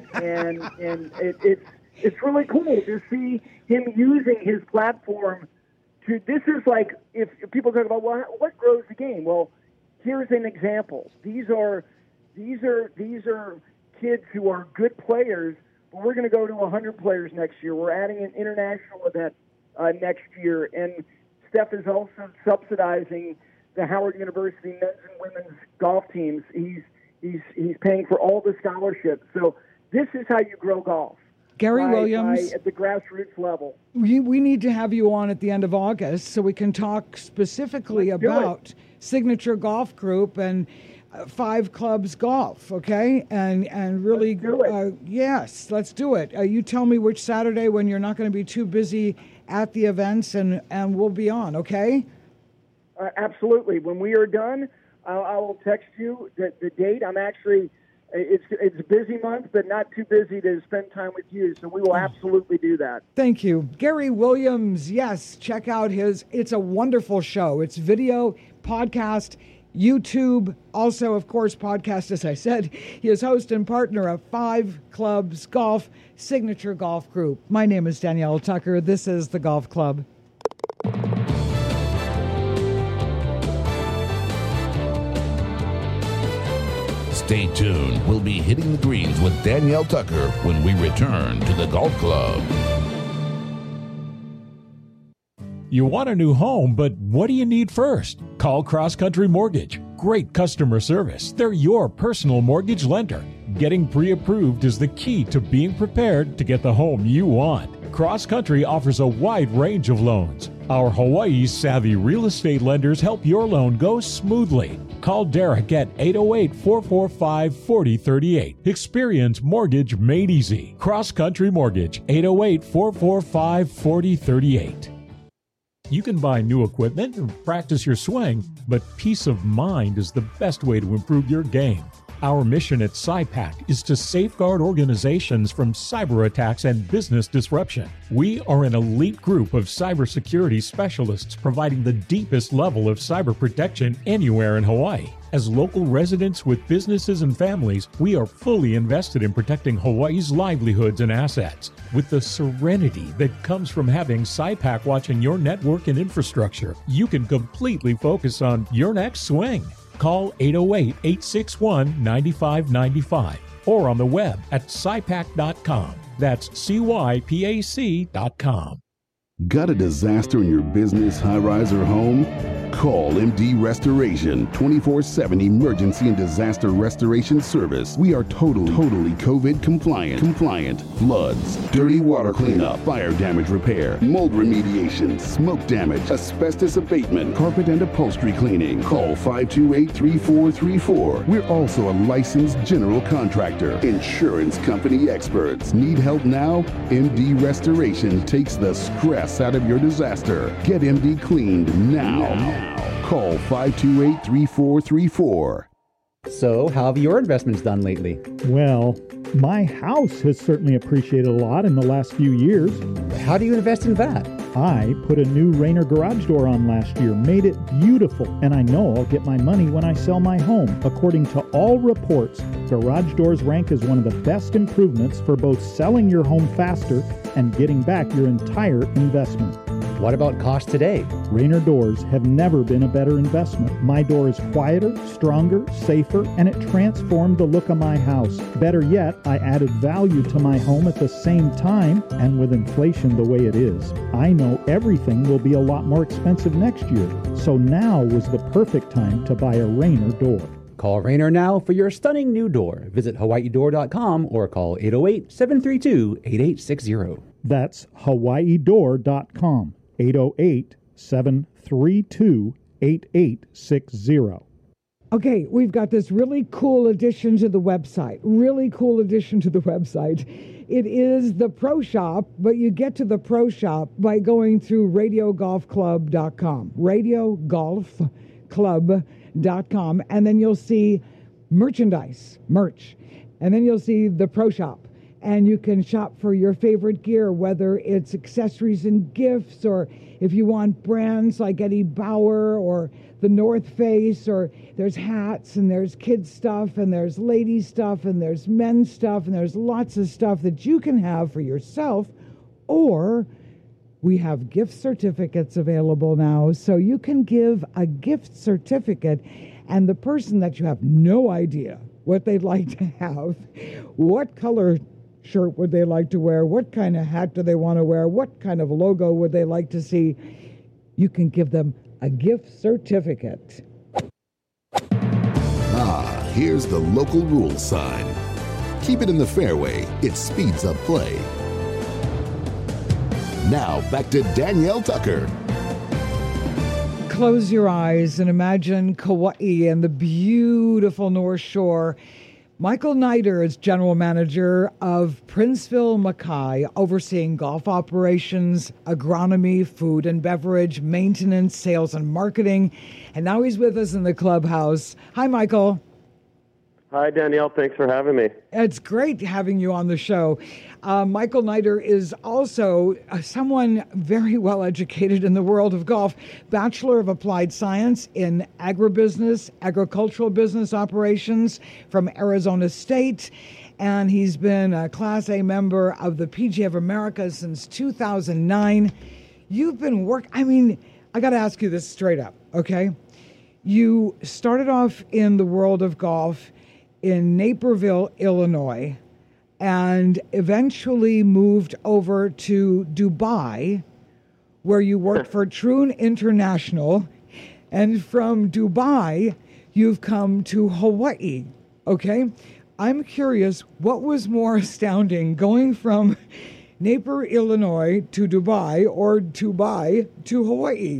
and and it, it's it's really cool to see him using his platform to. This is like if, if people talk about, well, what grows the game. Well, here's an example. These are these are these are kids who are good players, but we're going to go to one hundred players next year. We're adding an international event uh, next year, and Steph is also subsidizing the Howard University men's and women's golf teams. He's he's he's paying for all the scholarships. So this is how you grow golf. Gary by, Williams, by at the grassroots level. We, we need to have you on at the end of August so we can talk specifically Let's do about Signature Golf Group and uh, Five Clubs Golf, okay? And and really, Let's do it. Uh, yes, let's do it. Uh, you tell me which Saturday when you're not going to be too busy at the events, and, and we'll be on, okay? Uh, absolutely. When we are done, I'll, I will text you the, the date. I'm actually, it's it's a busy month, but not too busy to spend time with you. So we will absolutely do that. Thank you. Gary Williams, yes, check out his, it's a wonderful show. It's video, podcast, YouTube, also, of course, podcast, as I said. He is host and partner of Five Clubs Golf, Signature Golf Group. My name is Danielle Tucker. This is The Golf Club. Stay tuned. We'll be hitting the greens with Danielle Tucker when we return to the Golf Club. You want a new home, but what do you need first? Call Cross Country Mortgage. Great customer service. They're your personal mortgage lender. Getting pre-approved is the key to being prepared to get the home you want. Cross Country offers a wide range of loans. Our Hawaii savvy real estate lenders help your loan go smoothly. Call Derek at eight oh eight, four four five, four oh three eight. Experience mortgage made easy. Cross Country Mortgage, eight oh eight, four four five, four oh three eight. You can buy new equipment and practice your swing, but peace of mind is the best way to improve your game. Our mission at SciPac is to safeguard organizations from cyber attacks and business disruption. We are an elite group of cybersecurity specialists providing the deepest level of cyber protection anywhere in Hawaii. As local residents with businesses and families, we are fully invested in protecting Hawaii's livelihoods and assets. With the serenity that comes from having SciPac watching your network and infrastructure, you can completely focus on your next swing. Call eight oh eight, eight six one, nine five nine five or on the web at sci pac dot com. That's C Y P A C dot com. Got a disaster in your business, high-rise, or home? Call M D Restoration, twenty-four seven emergency and disaster restoration service. We are totally, totally COVID compliant. Compliant. Floods, dirty water cleanup, fire damage repair, mold remediation, smoke damage, asbestos abatement, carpet and upholstery cleaning. Call five two eight, three four three four. We're also a licensed general contractor. Insurance company experts. Need help now? M D Restoration takes the stress out of your disaster. Get M D cleaned now. now. Call five two eight, three four three four. So, how have your investments done lately? Well, My house has certainly appreciated a lot in the last few years. How do you invest in that? I put a new Rainer garage door on last year, made it beautiful, and I know I'll get my money when I sell my home. According to all reports, garage doors rank as one of the best improvements for both selling your home faster and getting back your entire investment. What about cost today? Rainer doors have never been a better investment. My door is quieter, stronger, safer, and it transformed the look of my house. Better yet, I added value to my home at the same time, and with inflation the way it is, I know everything will be a lot more expensive next year. So now was the perfect time to buy a Rainer door. Call Rainer now for your stunning new door. Visit hawaii door dot com or call eight oh eight, seven three two, eight eight six zero. That's hawaii door dot com. eight oh eight, seven three two, eight eight six zero. Okay, we've got this really cool addition to the website. Really cool addition to the website. It is the Pro Shop, but you get to the Pro Shop by going through radio golf club dot com. radio golf club dot com. And then you'll see merchandise, merch. And then you'll see the Pro Shop. And you can shop for your favorite gear, whether it's accessories and gifts, or if you want brands like Eddie Bauer or the North Face, or there's hats and there's kids stuff and there's lady stuff and there's men's stuff and there's lots of stuff that you can have for yourself. Or we have gift certificates available now, so you can give a gift certificate, and the person that you have no idea what they'd like to have, what color shirt would they like to wear, what kind of hat do they want to wear, what kind of logo would they like to see, you can give them a gift certificate. Ah, here's the local rules sign. Keep it in the fairway. It speeds up play. Now back to Danielle Tucker. Close your eyes and imagine Kauai and the beautiful North Shore. Michael Neider is general manager of Princeville Mackay, overseeing golf operations, agronomy, food and beverage, maintenance, sales and marketing. And now he's with us in the clubhouse. Hi, Michael. Hi, Danielle. Thanks for having me. It's great having you on the show. Uh, Michael Neider is also uh, someone very well educated in the world of golf. Bachelor of Applied Science in Agribusiness, Agricultural Business Operations from Arizona State. And he's been a Class A member of the P G A of America since two thousand nine. You've been working, I mean, I got to ask you this straight up, okay? You started off in the world of golf in Naperville, Illinois, and eventually moved over to Dubai, where you worked for Troon International. And from Dubai, you've come to Hawaii, okay? I'm curious, what was more astounding, going from Naper, Illinois to Dubai, or Dubai to Hawaii?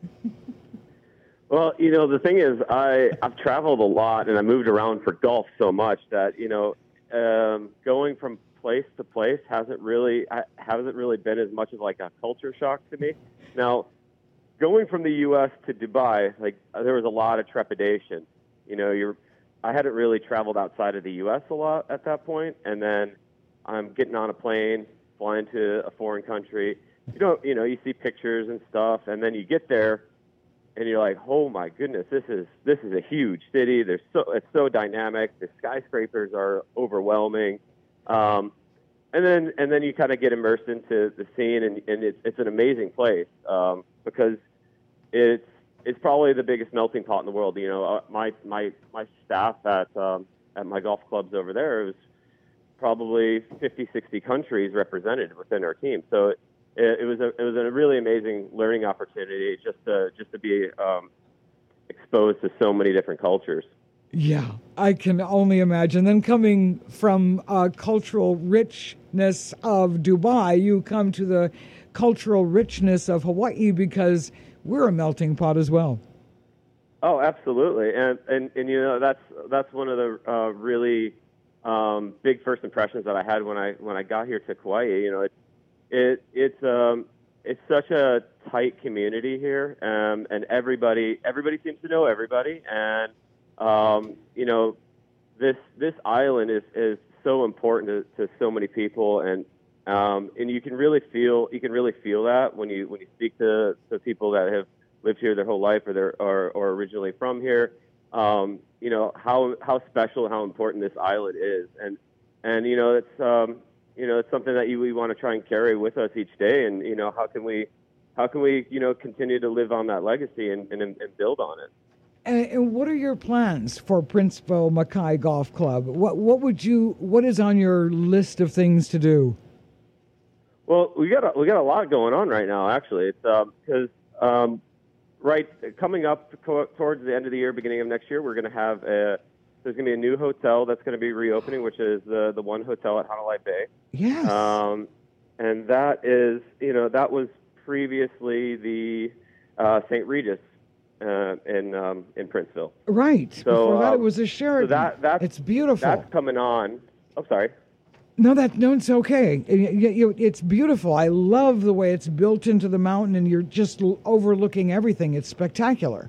Well, you know, the thing is, I, I've traveled a lot and I moved around for golf so much that, you know, um, going from place to place hasn't really hasn't really been as much of like a culture shock to me. Now, going from the U S to Dubai, like there was a lot of trepidation. You know, you're I hadn't really traveled outside of the U S a lot at that point, and then I'm getting on a plane, flying to a foreign country. You don't, you know, you see pictures and stuff, and then you get there. And you're like, oh my goodness, this is this is a huge city. There's so it's so dynamic. The skyscrapers are overwhelming, um, and then and then you kind of get immersed into the scene, and, and it's it's an amazing place um, because it's it's probably the biggest melting pot in the world. You know, uh, my my my staff at um, at my golf clubs over there, it was probably fifty, sixty countries represented within our team. So. It, It was a it was a really amazing learning opportunity just to just to be um, exposed to so many different cultures. Yeah, I can only imagine. Then coming from uh, cultural richness of Dubai, you come to the cultural richness of Hawaii because we're a melting pot as well. Oh, absolutely, and and, and you know that's that's one of the uh, really um, big first impressions that I had when I when I got here to Kauai. You know, it's It, it's um it's such a tight community here, um, and everybody everybody seems to know everybody, and um, you know this this island is, is so important to, to so many people, and um, and you can really feel you can really feel that when you when you speak to, to people that have lived here their whole life or they're or, or originally from here. Um, you know how how special and how important this island is, and and you know it's um, you know it's something that you, we want to try and carry with us each day, and you know how can we how can we you know continue to live on that legacy and, and, and build on it. And, and what are your plans for Princeville Mackay Golf Club? What what would you what is on your list of things to do? Well, we got a, we got a lot going on right now. Actually, it's because um, um, right coming up co- towards the end of the year, beginning of next year, we're going to have a there's going to be a new hotel that's going to be reopening, which is the the one hotel at Hanalei Bay. Yes. Um, and that is you know that was previously the uh, Saint Regis. Uh, in um, in Princeville. Right. So, Before that, um, it was a Sheraton. So that, that's, it's beautiful. That's coming on. Oh, sorry. No, that no, it's okay. It, it, it's beautiful. I love the way it's built into the mountain, and you're just overlooking everything. It's spectacular.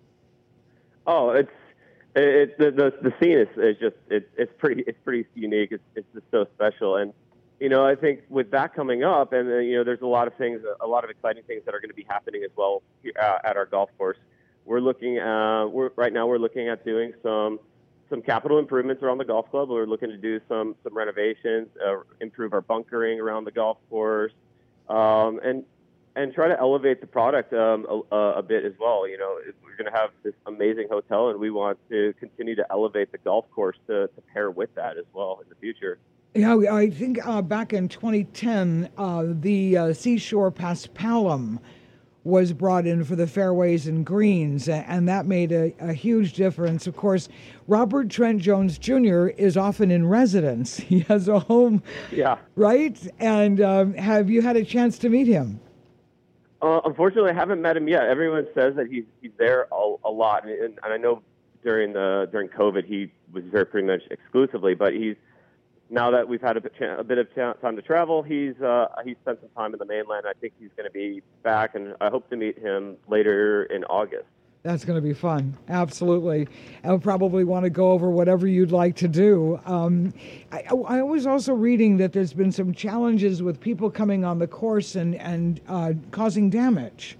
Oh, it's it, the the the scene is, is just it, it's pretty it's pretty unique. It's it's just so special, and you know I think with that coming up, and uh, you know there's a lot of things, a lot of exciting things that are going to be happening as well here, uh, at our golf course. We're looking, uh, we're, right now we're looking at doing some some capital improvements around the golf club. We're looking to do some some renovations, uh, improve our bunkering around the golf course, um, and and try to elevate the product um, a, a bit as well. You know, we're going to have this amazing hotel, and we want to continue to elevate the golf course to, to pair with that as well in the future. Yeah, I think uh, back in twenty ten, uh, the uh, Seashore Paspalum was brought in for the fairways and greens, and that made a, a huge difference. Of course, Robert Trent Jones Junior is often in residence. He has a home, yeah, right? And um, have you had a chance to meet him? Uh, unfortunately, I haven't met him yet. Everyone says that he's he's there a, a lot, and, and I know during the during COVID he was there pretty much exclusively. But he's now that we've had a bit, a bit of time to travel, he's uh, he's spent some time in the mainland. I think he's going to be back, and I hope to meet him later in August. That's going to be fun. Absolutely. I'll probably want to go over whatever you'd like to do. Um, I, I was also reading that there's been some challenges with people coming on the course and, and uh, causing damage.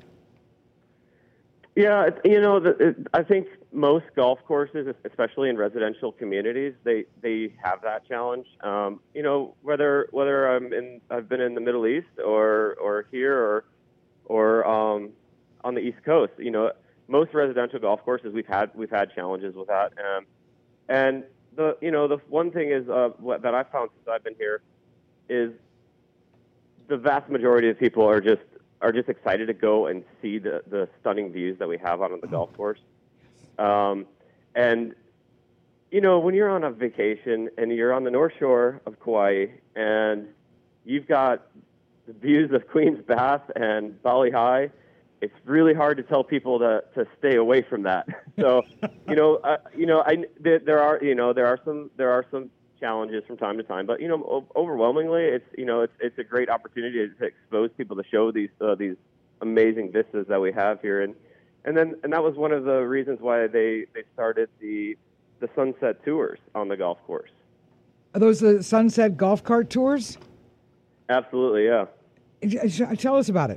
Yeah, you know, the, it, I think most golf courses, especially in residential communities, they, they have that challenge. Um, you know, whether whether I'm in, I've been in the Middle East or or here or or um, on the East Coast, you know, most residential golf courses we've had we've had challenges with that. Um, and the you know the one thing is uh, what, that I've found since I've been here is the vast majority of people are just are just excited to go and see the, the stunning views that we have out on the golf course. Um, and, you know, when you're on a vacation and you're on the North Shore of Kauai and you've got the views of Queen's Bath and Bali High, it's really hard to tell people to, to stay away from that. So, you know, uh, you know, I, there, there are, you know, there are some, there are some challenges from time to time, but you know, overwhelmingly, it's you know, it's it's a great opportunity to expose people to show these uh, these amazing vistas that we have here, and and then and that was one of the reasons why they, they started the the sunset tours on the golf course. Are those the sunset golf cart tours? Absolutely, yeah. Tell us about it.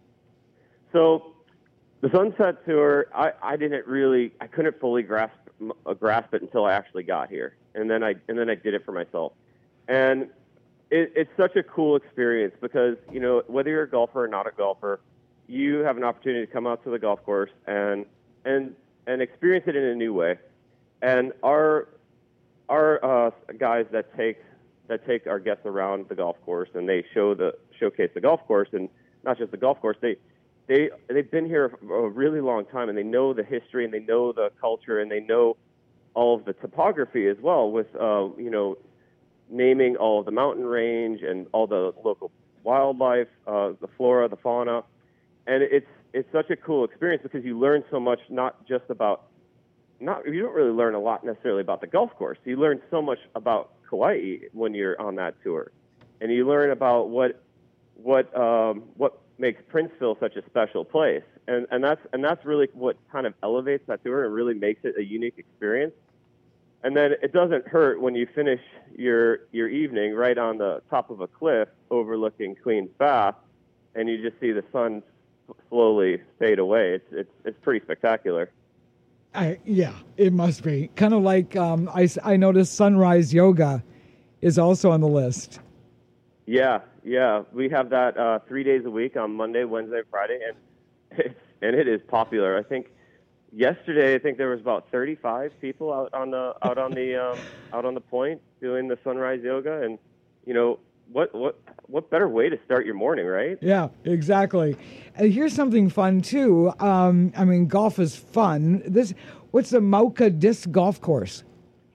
So, the sunset tour, I, I didn't really, I couldn't fully grasp uh, grasp it until I actually got here. And then I and then I did it for myself, and it, it's such a cool experience because you know whether you're a golfer or not a golfer, you have an opportunity to come out to the golf course and and and experience it in a new way. And our our uh, guys that take that take our guests around the golf course and they show the showcase the golf course and not just the golf course. They they they've been here for a really long time and they know the history and they know the culture and they know all of the topography as well with, uh, you know, naming all of the mountain range and all the local wildlife, uh, the flora, the fauna. And it's it's such a cool experience because you learn so much, not just about, not you don't really learn a lot necessarily about the golf course. You learn so much about Kauai when you're on that tour. And you learn about what what um, what makes Princeville such a special place. And and that's and that's really what kind of elevates that tour and really makes it a unique experience. And then it doesn't hurt when you finish your your evening right on the top of a cliff overlooking Queen's Bath, and you just see the sun slowly fade away. It's it's it's pretty spectacular. I, yeah, it must be. Kind of like um, I, I noticed sunrise yoga is also on the list. Yeah, yeah. We have that uh, three days a week on Monday, Wednesday, Friday, and it's, and it is popular. I think yesterday, I think there was about thirty-five people out on the out on the um, out on the point doing the sunrise yoga, and you know what what what better way to start your morning, right? Yeah, exactly. And here's something fun too. Um, I mean, golf is fun. This, what's the Mauka Disc Golf Course?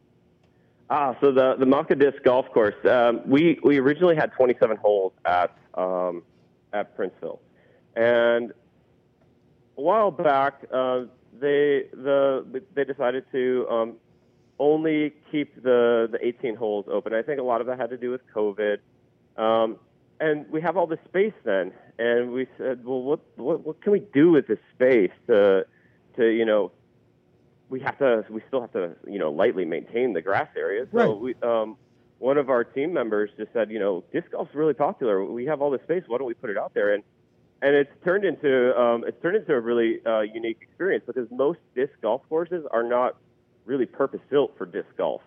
Ah, so the the Mauka Disc Golf Course. Um, we we originally had twenty-seven holes at um, at Princeville, and a while back uh, they the they decided to um, only keep the the eighteen holes open. I think a lot of that had to do with COVID. Um, and we have all this space then, and we said, well, what, what what can we do with this space to, to you know, we have to, we still have to, you know, lightly maintain the grass area. So right. we, um, one of our team members just said, you know, disc golf's really popular. We have all this space. Why don't we put it out there? And and it's turned into um, it's turned into a really uh, unique experience because most disc golf courses are not really purpose built for disc golf.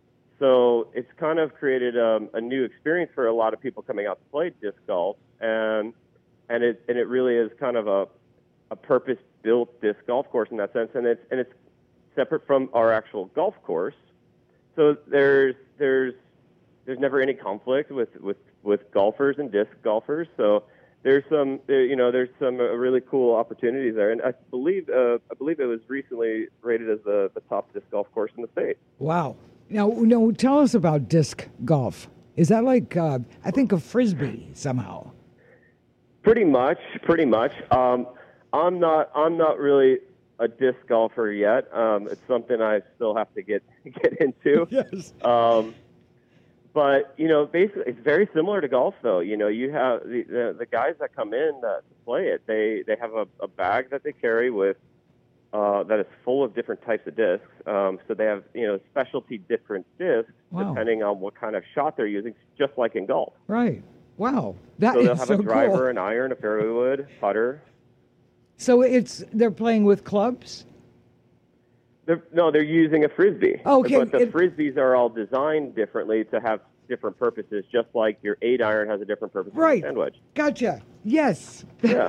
So it's kind of created um, a new experience for a lot of people coming out to play disc golf, and and it and it really is kind of a a purpose-built disc golf course in that sense, and it's and it's separate from our actual golf course. So there's there's there's never any conflict with, with, with golfers and disc golfers. So there's some there, you know there's some uh, really cool opportunities there, and I believe uh, I believe it was recently rated as the, the top disc golf course in the state. Wow. Now, no, tell us about disc golf. Is that like, uh, I think of Frisbee somehow? Pretty much, pretty much. Um, I'm not, I'm not really a disc golfer yet. Um, it's something I still have to get get into. Yes. Um, but you know, basically, it's very similar to golf, though. You know, you have the the, the guys that come in uh, to play it. They they have a, a bag that they carry with. Uh, that is full of different types of discs. Um, so they have, you know, specialty different discs wow. depending on what kind of shot they're using, just like in golf. Right. Wow. That so is they'll have so a driver, cool. an iron, a fairway wood, putter. So it's they're playing with clubs? They're, no, they're using a Frisbee. Okay. But the it, Frisbees are all designed differently to have different purposes, just like your eight iron has a different purpose right. than a sand wedge. Gotcha. Yes. Yeah.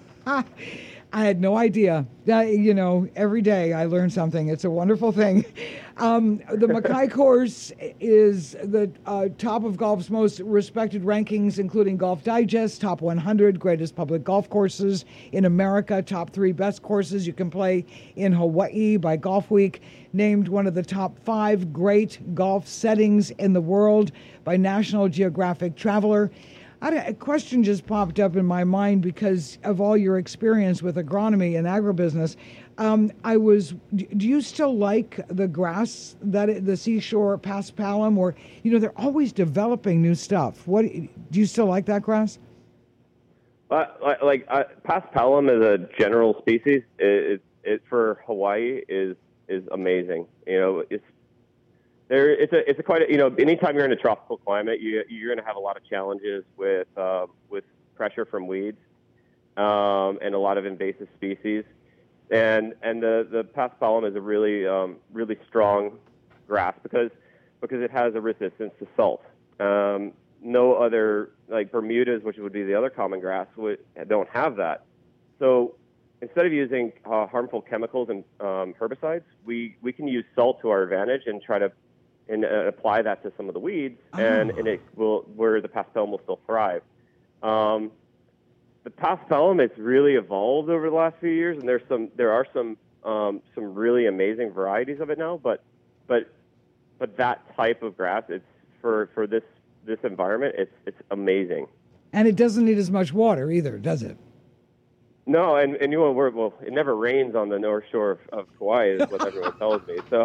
I had no idea. Uh, you know, every day I learn something. It's a wonderful thing. Um, the Mackay course is the uh, top of golf's most respected rankings, including Golf Digest, top one hundred greatest public golf courses in America, top three best courses you can play in Hawaii by Golf Week, named one of the top five great golf settings in the world by National Geographic Traveler. A question just popped up in my mind because of all your experience with agronomy and agribusiness. Um, I was, do you still like the grass, that the seashore paspalum, or, you know, they're always developing new stuff. What, do you still like that grass? Uh, like uh, paspalum as a general species, it, it, it for Hawaii is is amazing. You know, it's There, it's a, it's a quite, a, you know, anytime you're in a tropical climate, you, you're going to have a lot of challenges with, uh, with pressure from weeds, um, and a lot of invasive species, and and the the paspalum is a really, um, really strong grass because because it has a resistance to salt. Um, no other, like Bermudas, which would be the other common grass, would, don't have that. So instead of using uh, harmful chemicals and um, herbicides, we we can use salt to our advantage and try to and uh, apply that to some of the weeds, oh. and, and it will where the paspalum will still thrive. Um, the paspalum, it's really evolved over the last few years, and there's some there are some um, some really amazing varieties of it now. But but but that type of grass, it's for, for this this environment, it's it's amazing. And it doesn't need as much water either, does it? No, and, and you know, we're, well, it never rains on the North Shore of, of Kauai, is what everyone tells me. So,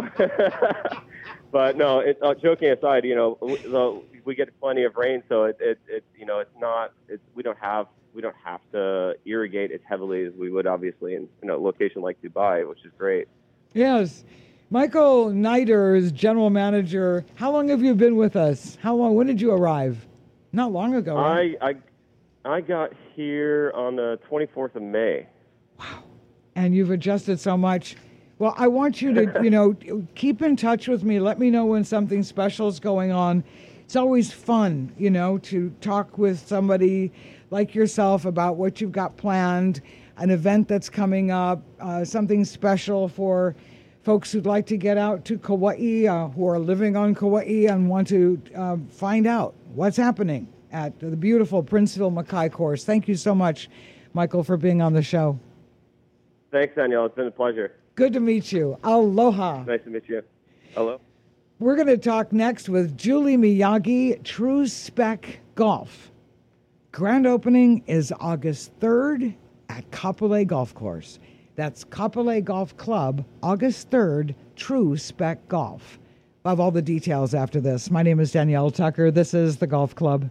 but no, it, uh, joking aside, you know, we, the, we get plenty of rain, so it, it, it you know, it's not, it's, we don't have, we don't have to irrigate as heavily as we would, obviously, in, in a location like Dubai, which is great. Yes. Michael Niter is general manager. How long have you been with us? How long? When did you arrive? Not long ago, right? I, I, I got here on the twenty-fourth of May. Wow. And you've adjusted so much. Well, I want you to, you know, keep in touch with me. Let me know when something special is going on. It's always fun, you know, to talk with somebody like yourself about what you've got planned, an event that's coming up, uh, something special for folks who'd like to get out to Kauai, uh, who are living on Kauai and want to uh, find out what's happening at the beautiful Princeville Mackay course. Thank you so much, Michael, for being on the show. Thanks, Danielle. It's been a pleasure. Good to meet you. Aloha. Nice to meet you. Hello. We're going to talk next with Julie Miyagi, True Spec Golf. Grand opening is August third at Kapolei Golf Course. That's Kapolei Golf Club, August third, True Spec Golf. I'll have all the details after this. My name is Danielle Tucker. This is the Golf Club.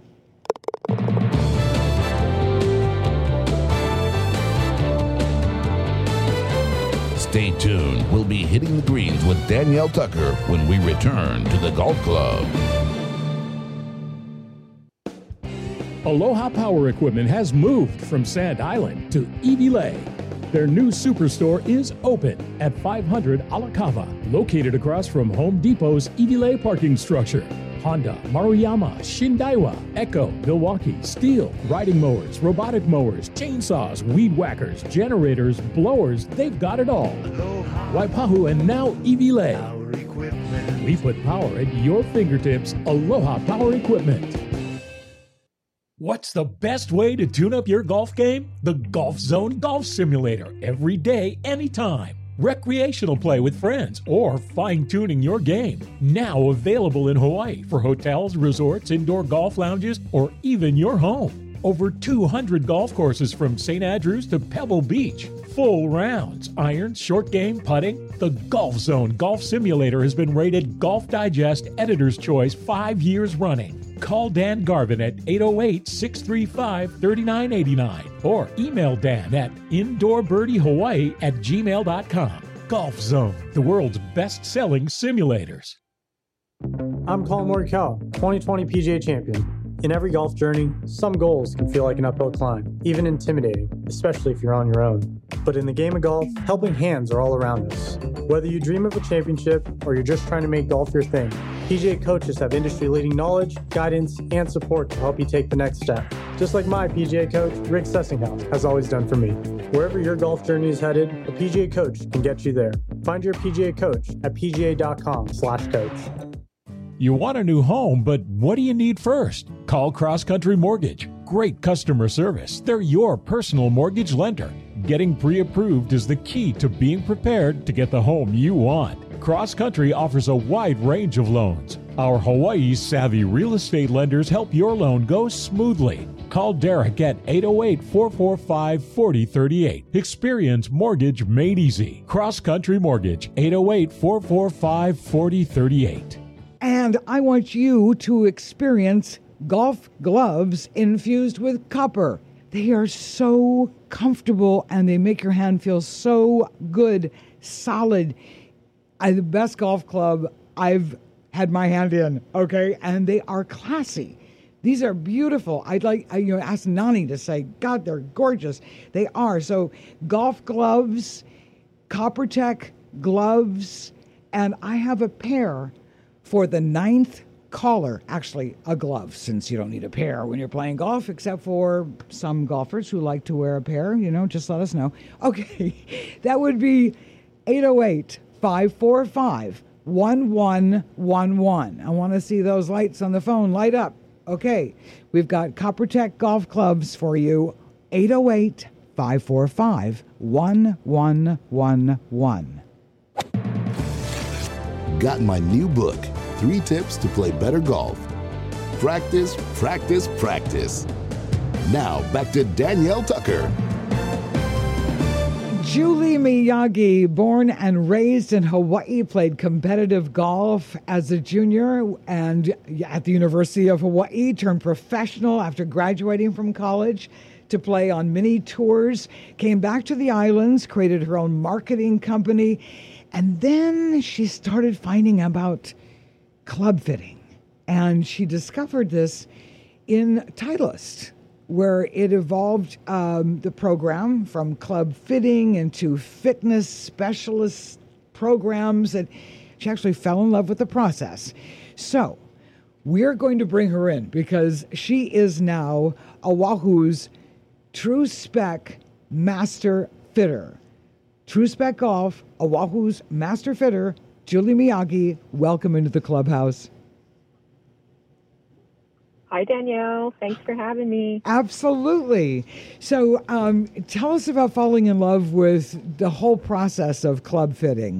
Stay tuned. We'll be hitting the greens with Danielle Tucker when we return to the Golf Club. Aloha Power Equipment has moved from Sand Island to Iwilei. Their new superstore is open at five hundred Alakava, located across from Home Depot's Iwilei parking structure. Honda, Maruyama, Shindaiwa, Echo, Milwaukee, Steel, riding mowers, robotic mowers, chainsaws, weed whackers, generators, blowers, they've got it all. Waipahu and now Iwilei. We put power at your fingertips. Aloha Power Equipment. What's the best way to tune up your golf game? The Golf Zone Golf Simulator. Every day, anytime. Recreational play with friends or fine-tuning your game. Now available in Hawaii for hotels, resorts, indoor golf lounges, or even your home. Over two hundred golf courses from Saint Andrews to Pebble Beach. Full rounds, irons, short game, putting. The Golf Zone Golf Simulator has been rated Golf Digest Editor's Choice five years running. Call Dan Garvin at eight oh eight, six three five, three nine eight nine or email Dan at indoorbirdiehawaii at gmail dot com. Golf Zone, the world's best-selling simulators. I'm Colin Morikawa, twenty twenty P G A champion. In every golf journey, some goals can feel like an uphill climb, even intimidating, especially if you're on your own. But in the game of golf, helping hands are all around us. Whether you dream of a championship or you're just trying to make golf your thing, P G A coaches have industry-leading knowledge, guidance, and support to help you take the next step. Just like my P G A coach, Rick Sessinghaus, has always done for me. Wherever your golf journey is headed, a P G A coach can get you there. Find your P G A coach at p g a dot com slash coach. You want a new home, but what do you need first? Call Cross Country Mortgage. Great customer service. They're your personal mortgage lender. Getting pre-approved is the key to being prepared to get the home you want. Cross Country offers a wide range of loans. Our Hawaii-savvy real estate lenders help your loan go smoothly. Call Derek at eight oh eight, four four five, four oh three eight. Experience mortgage made easy. Cross Country Mortgage, eight oh eight, four four five, four oh three eight. And I want you to experience golf gloves infused with copper. They are so comfortable and they make your hand feel so good, solid. I, the best golf club I've had my hand in, okay? And they are classy. These are beautiful. I'd like, I, you know, ask Nani to say, God, they're gorgeous. They are. So golf gloves, CopperTech gloves, and I have a pair for the ninth caller. Actually, a glove, since you don't need a pair when you're playing golf, except for some golfers who like to wear a pair. You know, just let us know. Okay, that would be eight oh eight, five four five, one one one one. I want to see those lights on the phone light up. Okay, we've got CopperTech golf clubs for you. eight oh eight, five four five, one one one one. Got my new book, Three Tips to Play Better Golf. Practice, practice, practice. Now back to Danielle Tucker. Julie Miyagi, born and raised in Hawaii, played competitive golf as a junior and at the University of Hawaii, turned professional after graduating from college to play on many tours, came back to the islands, created her own marketing company, and then she started finding about club fitting. And she discovered this in Titleist, where it evolved um, the program from club fitting into fitness specialist programs, and she actually fell in love with the process. So we're going to bring her in because she is now Oahu's True Spec Master Fitter. True Spec Golf, Oahu's Master Fitter, Julie Miyagi, welcome into the clubhouse. Hi, Danielle. Thanks for having me. Absolutely. So um, tell us about falling in love with the whole process of club fitting.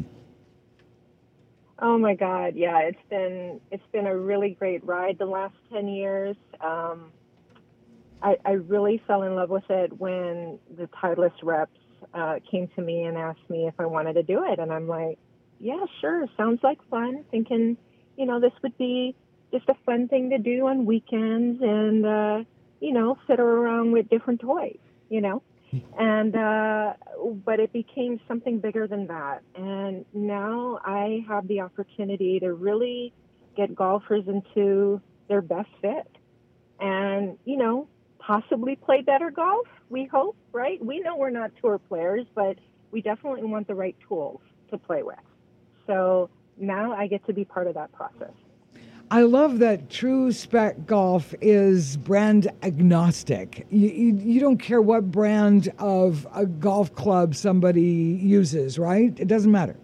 Oh, my God. Yeah, it's been it's been a really great ride the last ten years. Um, I, I really fell in love with it when the Titleist reps uh, came to me and asked me if I wanted to do it. And I'm like, yeah, sure. Sounds like fun. Thinking, you know, this would be just a fun thing to do on weekends and, uh, you know, sit around with different toys, you know. And, uh, but it became something bigger than that. And now I have the opportunity to really get golfers into their best fit and, you know, possibly play better golf, we hope, right? We know we're not tour players, but we definitely want the right tools to play with. So now I get to be part of that process. I love that True Spec Golf is brand agnostic. You, you, you don't care what brand of a golf club somebody uses, right? It doesn't matter.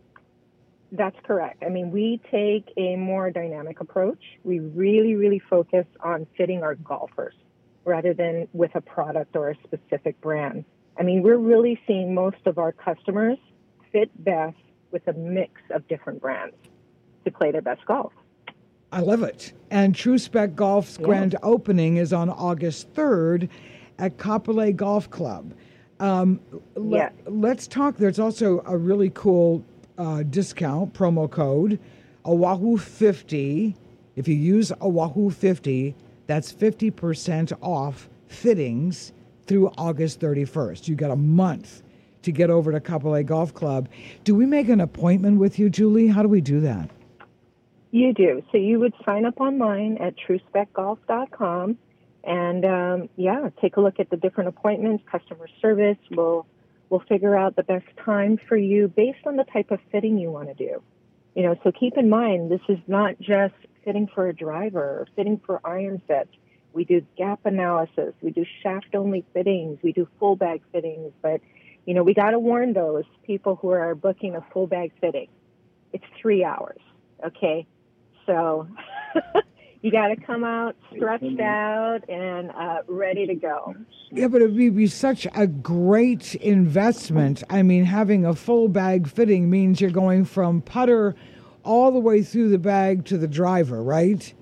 That's correct. I mean, we take a more dynamic approach. We really, really focus on fitting our golfers rather than with a product or a specific brand. I mean, we're really seeing most of our customers fit best with a mix of different brands to play their best golf. I love it. And True Spec Golf's yeah. grand opening is on August third at Kapolei Golf Club. Um, yeah. let, let's talk. There's also a really cool uh, discount promo code, Oahu fifty. If you use Oahu fifty, that's fifty percent off fittings through August thirty-first. You got a month to get over to Kapolei Golf Club. Do we make an appointment with you, Julie? How do we do that? You do. So you would sign up online at true spec golf dot com and, um, yeah, take a look at the different appointments, customer service. We'll, we'll figure out the best time for you based on the type of fitting you want to do. You know, so keep in mind, this is not just fitting for a driver or fitting for iron sets. We do gap analysis. We do shaft-only fittings. We do full bag fittings. But, you know, we got to warn those people who are booking a full bag fitting. It's three hours, okay? So you got to come out stretched out and uh, ready to go. Yeah, but it would be such a great investment. I mean, having a full bag fitting means you're going from putter all the way through the bag to the driver, right?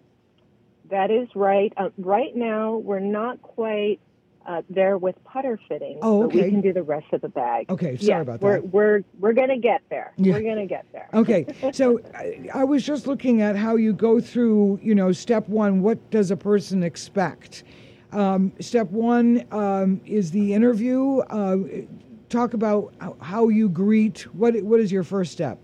That is right. Uh, right now, we're not quite uh, there with putter fitting, oh, okay. but we can do the rest of the bag. Okay, sorry yeah, about we're, that. We're we're gonna get there. Yeah. We're gonna get there. Okay, so I, I was just looking at how you go through. You know, step one. What does a person expect? Um, step one um, is the interview. Uh, talk about how you greet. What what is your first step?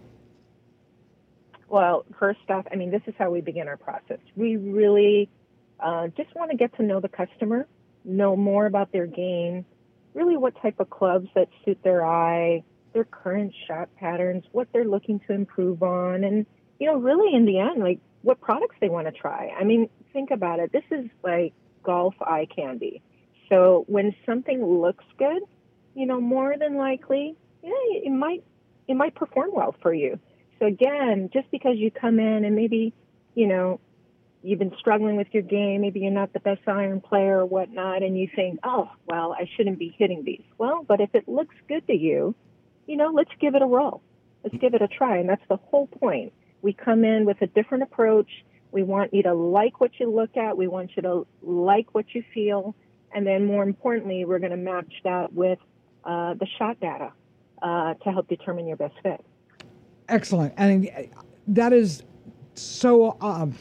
Well, first off, I mean, this is how we begin our process. We really uh, just want to get to know the customer, know more about their game, really what type of clubs that suit their eye, their current shot patterns, what they're looking to improve on, and, you know, really in the end, like what products they want to try. I mean, think about it. This is like golf eye candy. So when something looks good, you know, more than likely, yeah, it might it might perform well for you. So again, just because you come in and maybe, you know, you've been struggling with your game, maybe you're not the best iron player or whatnot, and you think, oh, well, I shouldn't be hitting these. Well, but if it looks good to you, you know, let's give it a roll. Let's give it a try. And that's the whole point. We come in with a different approach. We want you to like what you look at. We want you to like what you feel. And then more importantly, we're going to match that with uh, the shot data uh, to help determine your best fit. Excellent. And that is so, um,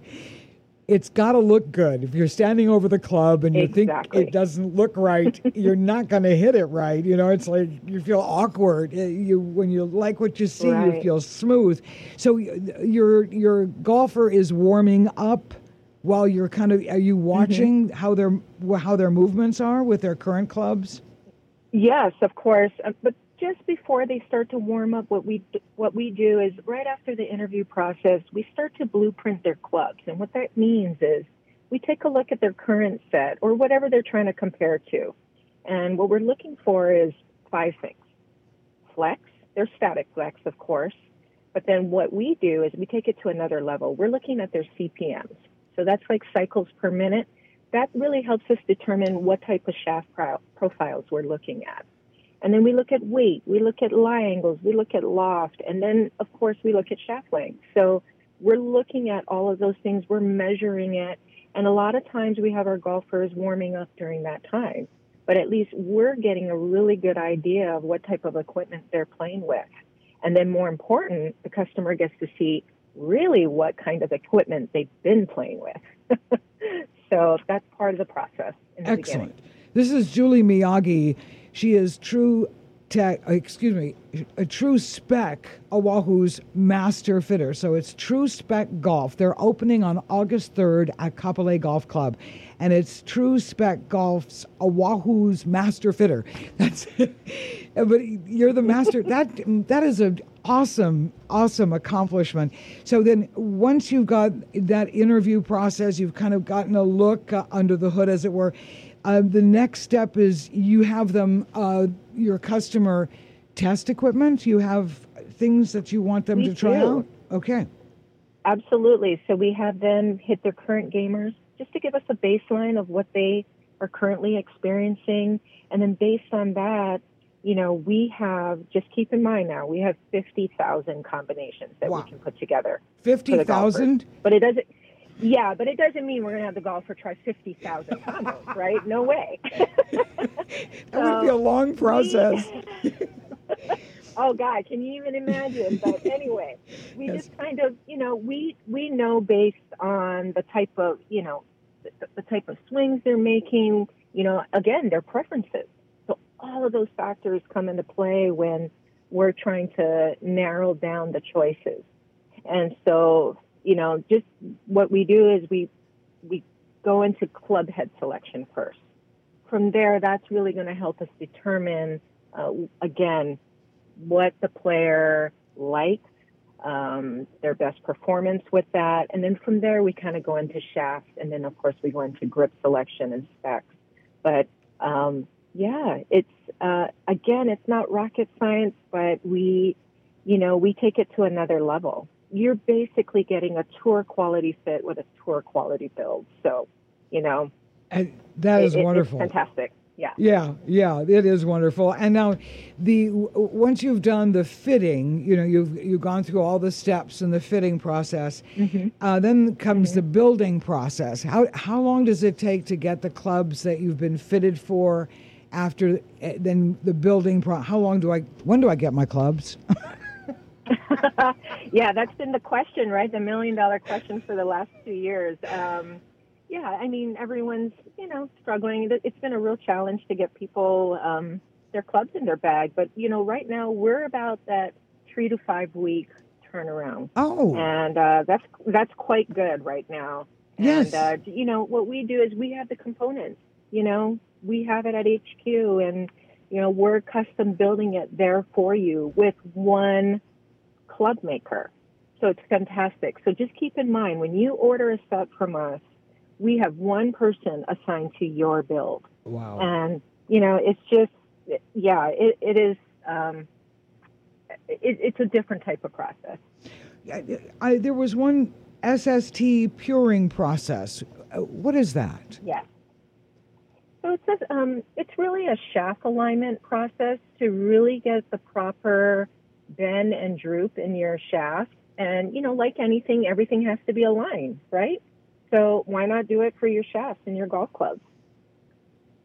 it's got to look good. If you're standing over the club and you Exactly. think it doesn't look right, you're not going to hit it right. You know, it's like you feel awkward. Uh, You When you like what you see, you Right. feel smooth. So y- your your golfer is warming up while you're kind of, are you watching how their how their movements are with their current clubs? Yes, of course. Uh, But just before they start to warm up, what we d- what we do is right after the interview process, we start to blueprint their clubs. And what that means is we take a look at their current set or whatever they're trying to compare to. And what we're looking for is five things. Flex, they're static flex, of course. But then what we do is we take it to another level. We're looking at their C P Ms. So that's like cycles per minute. That really helps us determine what type of shaft pro- profiles we're looking at. And then we look at weight, we look at lie angles, we look at loft, and then, of course, we look at shaft length. So we're looking at all of those things, we're measuring it, and a lot of times we have our golfers warming up during that time. But at least we're getting a really good idea of what type of equipment they're playing with. And then more important, the customer gets to see really what kind of equipment they've been playing with. So that's part of the process in the Excellent. beginning. This is Julie Miyagi. She is true tech, excuse me, a true spec Oahu's master fitter. So it's True Spec Golf. They're opening on August third at Kapolei Golf Club. And it's True Spec Golf's Oahu's master fitter. That's but you're the master. that that is an awesome, awesome accomplishment. So then once you've got that interview process, you've kind of gotten a look uh, under the hood, as it were. Uh, the next step is you have them, uh, your customer, test equipment. You have things that you want them We to try do. out. Okay. Absolutely. So we have them hit their current gamers just to give us a baseline of what they are currently experiencing. And then based on that, you know, we have, just keep in mind now, we have fifty thousand combinations that Wow. we can put together. fifty thousand? But it doesn't, yeah, but it doesn't mean we're going to have the golfer try fifty thousand combos, right? No way. That would be a long process. Oh God, can you even imagine? But anyway, we Yes. just kind of, you know, we we know based on the type of, you know, the, the type of swings they're making, you know, again, their preferences. So all of those factors come into play when we're trying to narrow down the choices. And so, you know, just what we do is we we go into club head selection first. From there, that's really going to help us determine, uh, again, what the player likes, um, their best performance with that. And then from there, we kind of go into shafts. And then, of course, we go into grip selection and specs. But, um, yeah, it's, uh, again, it's not rocket science, but we, you know, we take it to another level. You're basically getting a tour quality fit with a tour quality build. So, you know, And that is it- it- wonderful. It's fantastic. Yeah. Yeah, yeah, it is wonderful. And now, the w- once you've done the fitting, you know, you've you've gone through all the steps in the fitting process. Mm-hmm. Uh, then comes the building process. How how long does it take to get the clubs that you've been fitted for? After uh, then the building pro. How long do I? When do I get my clubs? Yeah, that's been the question, right? The million dollar question for the last two years. Um, yeah, I mean, everyone's, you know, struggling. It- It's been a real challenge to get people um, their clubs in their bag. But, you know, right now we're about that three to five week turnaround. Oh. And uh, that's that's quite good right now. Yes. And, uh, you know, what we do is we have the components, you know, we have it at H Q and, you know, we're custom building it there for you with one club maker. So it's fantastic. So just keep in mind, when you order a set from us, we have one person assigned to your build. Wow. And, you know, it's just, yeah, it, it is, um, it, it's a different type of process. I, I, there was one S S T puring process. Uh, What is that? Yes. So it says um, it's really a shaft alignment process to really get the proper bend and droop in your shaft. And, you know, like anything, everything has to be aligned, right? So why not do it for your shafts and your golf clubs?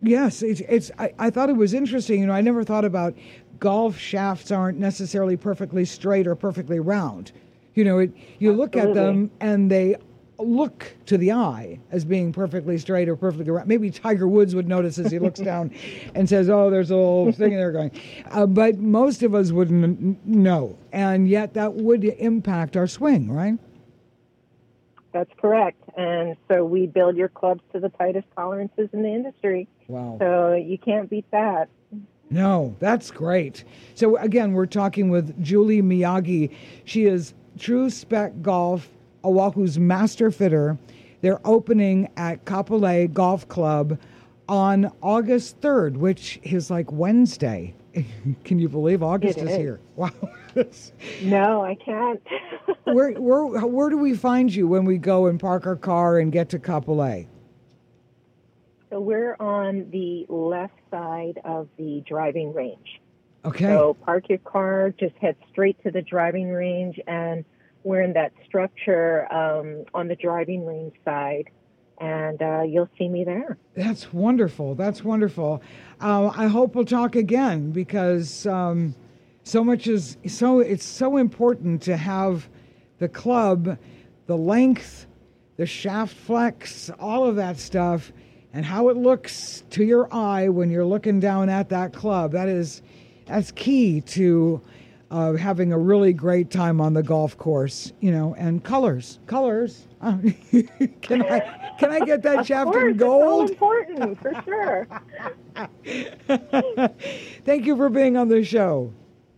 Yes, it's. it's I, I thought it was interesting. You know, I never thought about golf shafts aren't necessarily perfectly straight or perfectly round. You know, it, you look at them and they look to the eye as being perfectly straight or perfectly round. Maybe Tiger Woods would notice as he looks down and says, oh, there's a little thing there going. Uh, but most of us wouldn't know. And yet that would impact our swing, right? That's correct. And so we build your clubs to the tightest tolerances in the industry. Wow. So you can't beat that. No, that's great. So again, we're talking with Julie Miyagi. She is True Spec Golf, Oahu's master fitter. They're opening at Kapolei Golf Club on August third, which is like Wednesday. Can you believe August is, is here? Wow. No, I can't. where, where, where do we find you when we go and park our car and get to Kapolei? So we're on the left side of the driving range. Okay. So park your car, just head straight to the driving range, and we're in that structure um, on the driving range side, and uh, you'll see me there. That's wonderful. That's wonderful. Uh, I hope we'll talk again because um, so much is so. It's so important to have the club, the length, the shaft flex, all of that stuff, and how it looks to your eye when you're looking down at that club. That is, that's key to uh, having a really great time on the golf course. You know, and colors, colors. Uh, can I can I get that shaft in gold? It's so important for sure. Thank you for being on the show.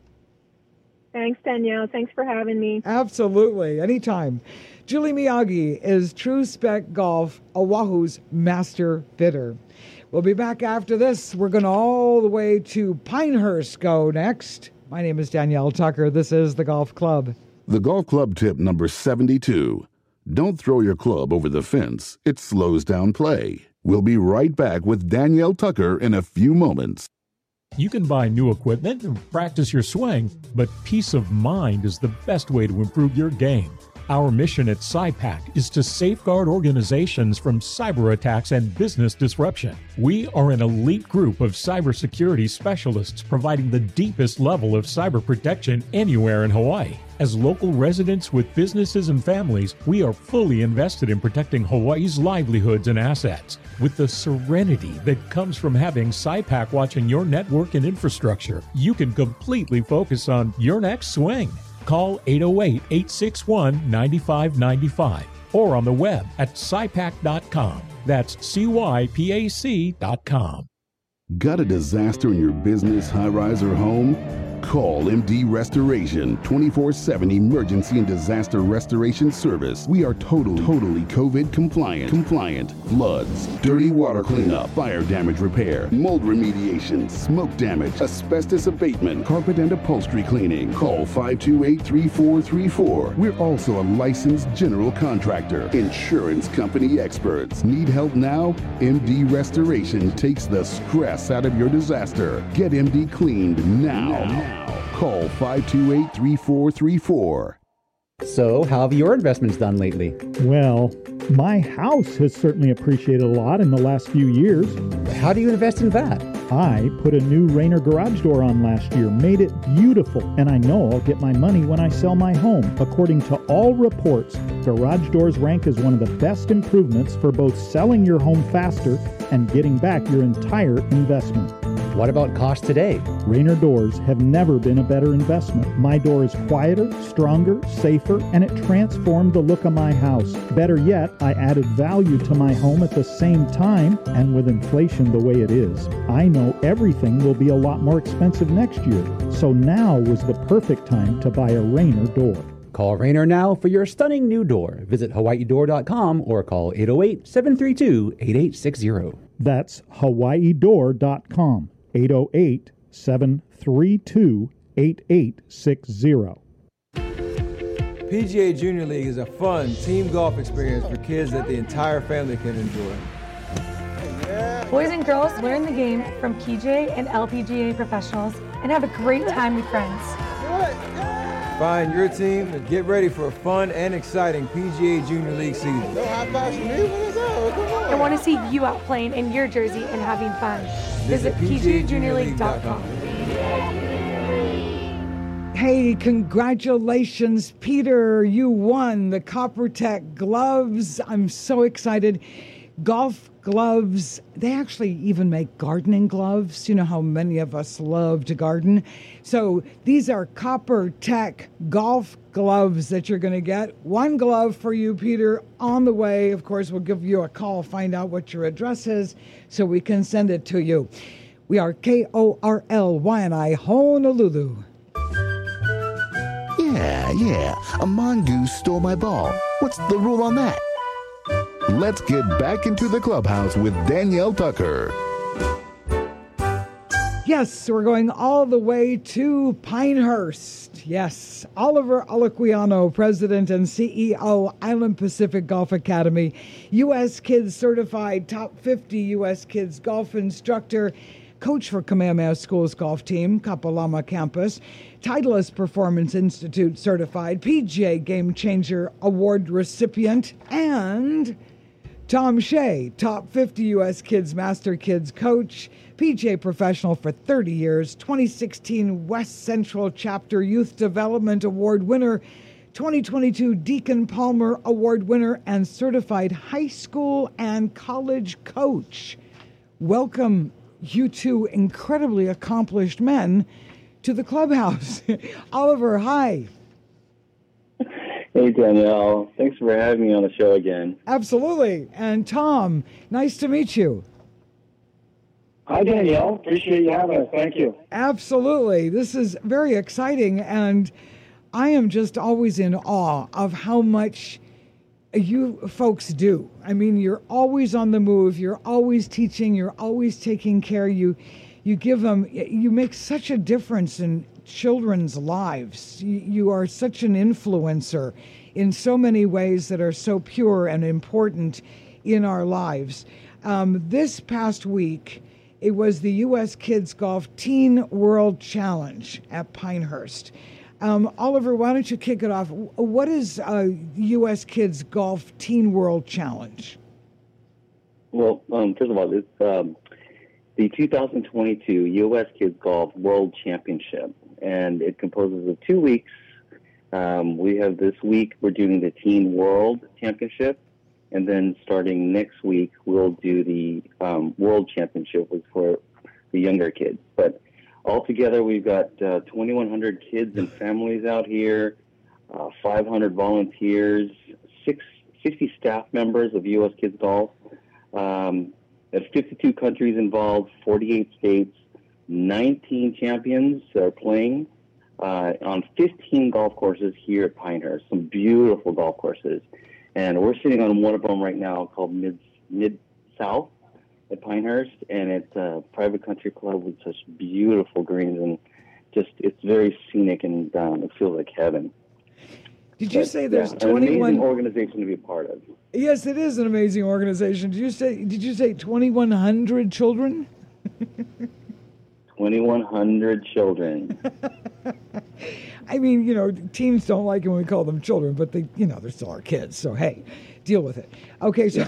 Thanks, Danielle. Thanks for having me. Absolutely, anytime. Julie Miyagi is True Spec Golf, Oahu's master fitter. We'll be back after this. We're going to all the way to Pinehurst go next. My name is Danielle Tucker. This is the Golf Club. The Golf Club tip number seventy-two. Don't throw your club over the fence. It slows down play. We'll be right back with Danielle Tucker in a few moments. You can buy new equipment and practice your swing, but peace of mind is the best way to improve your game. Our mission at SciPac is to safeguard organizations from cyber attacks and business disruption. We are an elite group of cybersecurity specialists providing the deepest level of cyber protection anywhere in Hawaii. As local residents with businesses and families, we are fully invested in protecting Hawaii's livelihoods and assets. With the serenity that comes from having SciPac watching your network and infrastructure, you can completely focus on your next swing. Call eight oh eight, eight six one, nine five nine five or on the web at sci pac dot com. That's C Y P A C dot com. Got a disaster in your business, high-rise, or home? Call M D Restoration, twenty-four seven emergency and disaster restoration service. We are totally, totally COVID compliant. Compliant. Floods, dirty water cleanup, fire damage repair, mold remediation, smoke damage, asbestos abatement, carpet and upholstery cleaning. Call five two eight, three four three four. We're also a licensed general contractor. Insurance company experts. Need help now? M D Restoration takes the stress out of your disaster. Get M D cleaned now. now. Call five two eight, three four three four. So, how have your investments done lately? Well, my house has certainly appreciated a lot in the last few years. How do you invest in that? I put a new Rainer garage door on last year, made it beautiful, and I know I'll get my money when I sell my home. According to all reports, garage doors rank as one of the best improvements for both selling your home faster and getting back your entire investment. What about cost today? Rainer doors have never been a better investment. My door is quieter, stronger, safer, and it transformed the look of my house. Better yet, I added value to my home at the same time, and with inflation the way it is, I know everything will be a lot more expensive next year. So now was the perfect time to buy a Rainer door. Call Rainer now for your stunning new door. Visit hawaii door dot com or call eight oh eight, seven three two, eight eight six zero. That's hawaii door dot com. eight oh eight, seven three two, eight eight six zero. P G A Junior League is a fun team golf experience for kids that the entire family can enjoy. Boys and girls learn the game from P J and L P G A professionals and have a great time with friends. Find your team and get ready for a fun and exciting P G A Junior League season. I want to see you out playing in your jersey and having fun. Visit P G A Junior League dot com. Hey, congratulations, Peter. You won the CopperTech gloves. I'm so excited. Golf gloves. They actually even make gardening gloves. You know how many of us love to garden. So these are CopperTech golf gloves that you're going to get. One glove for you, Peter, on the way. Of course, we'll give you a call, find out what your address is so we can send it to you. We are K O R L Y N I, Honolulu. Yeah, yeah, a mongoose stole my ball. What's the rule on that? Let's get back into the clubhouse with Danielle Tucker. Yes, we're going all the way to Pinehurst. Yes, Oliver Alaquiano, President and C E O, Island Pacific Golf Academy, U S Kids Certified, top fifty U S Kids Golf Instructor, coach for Kamehameha School's golf team, Kapalama Campus, Titleist Performance Institute Certified, P G A Game Changer Award recipient, and Tom Shea, top fifty U S Kids Master Kids coach, P G A professional for thirty years, twenty sixteen West Central Chapter Youth Development Award winner, twenty twenty-two Deacon Palmer Award winner, and certified high school and college coach. Welcome, you two incredibly accomplished men, to the clubhouse. Oliver, hi. Hey, Danielle. Thanks for having me on the show again. Absolutely. And Tom, nice to meet you. Hi, Danielle. Appreciate you having us. Thank you. Absolutely. This is very exciting, and I am just always in awe of how much you folks do. I mean, you're always on the move. You're always teaching. You're always taking care. You, you give them, you make such a difference in children's lives. You, you are such an influencer in so many ways that are so pure and important in our lives. Um, this past week, it was the U S Kids Golf Teen World Challenge at Pinehurst. Um, Oliver, why don't you kick it off? What is uh, U S Kids Golf Teen World Challenge? Well, um, first of all, it's um, the two thousand twenty-two U S Kids Golf World Championship, and it composes of two weeks. Um, we have this week, we're doing the Teen World Championship, and then starting next week, we'll do the um, World Championship, which is for the younger kids. But altogether, we've got uh, twenty-one hundred kids and families out here, uh, five hundred volunteers, six, sixty staff members of U S Kids Golf. Um, there's fifty-two countries involved, forty-eight states, nineteen champions are playing uh, on fifteen golf courses here at Pinehurst, some beautiful golf courses. And we're sitting on one of them right now called Mid Mid South at Pinehurst, and it's a private country club with such beautiful greens, and just it's very scenic, and um, it feels like heaven. Did you but, say there's yeah, twenty-one an amazing organization to be a part of? Yes, it is an amazing organization. Did you say did you say twenty-one hundred children? twenty-one hundred children. I mean, you know, teens don't like it when we call them children, but they, you know, they're still our kids. So hey, deal with it. Okay, so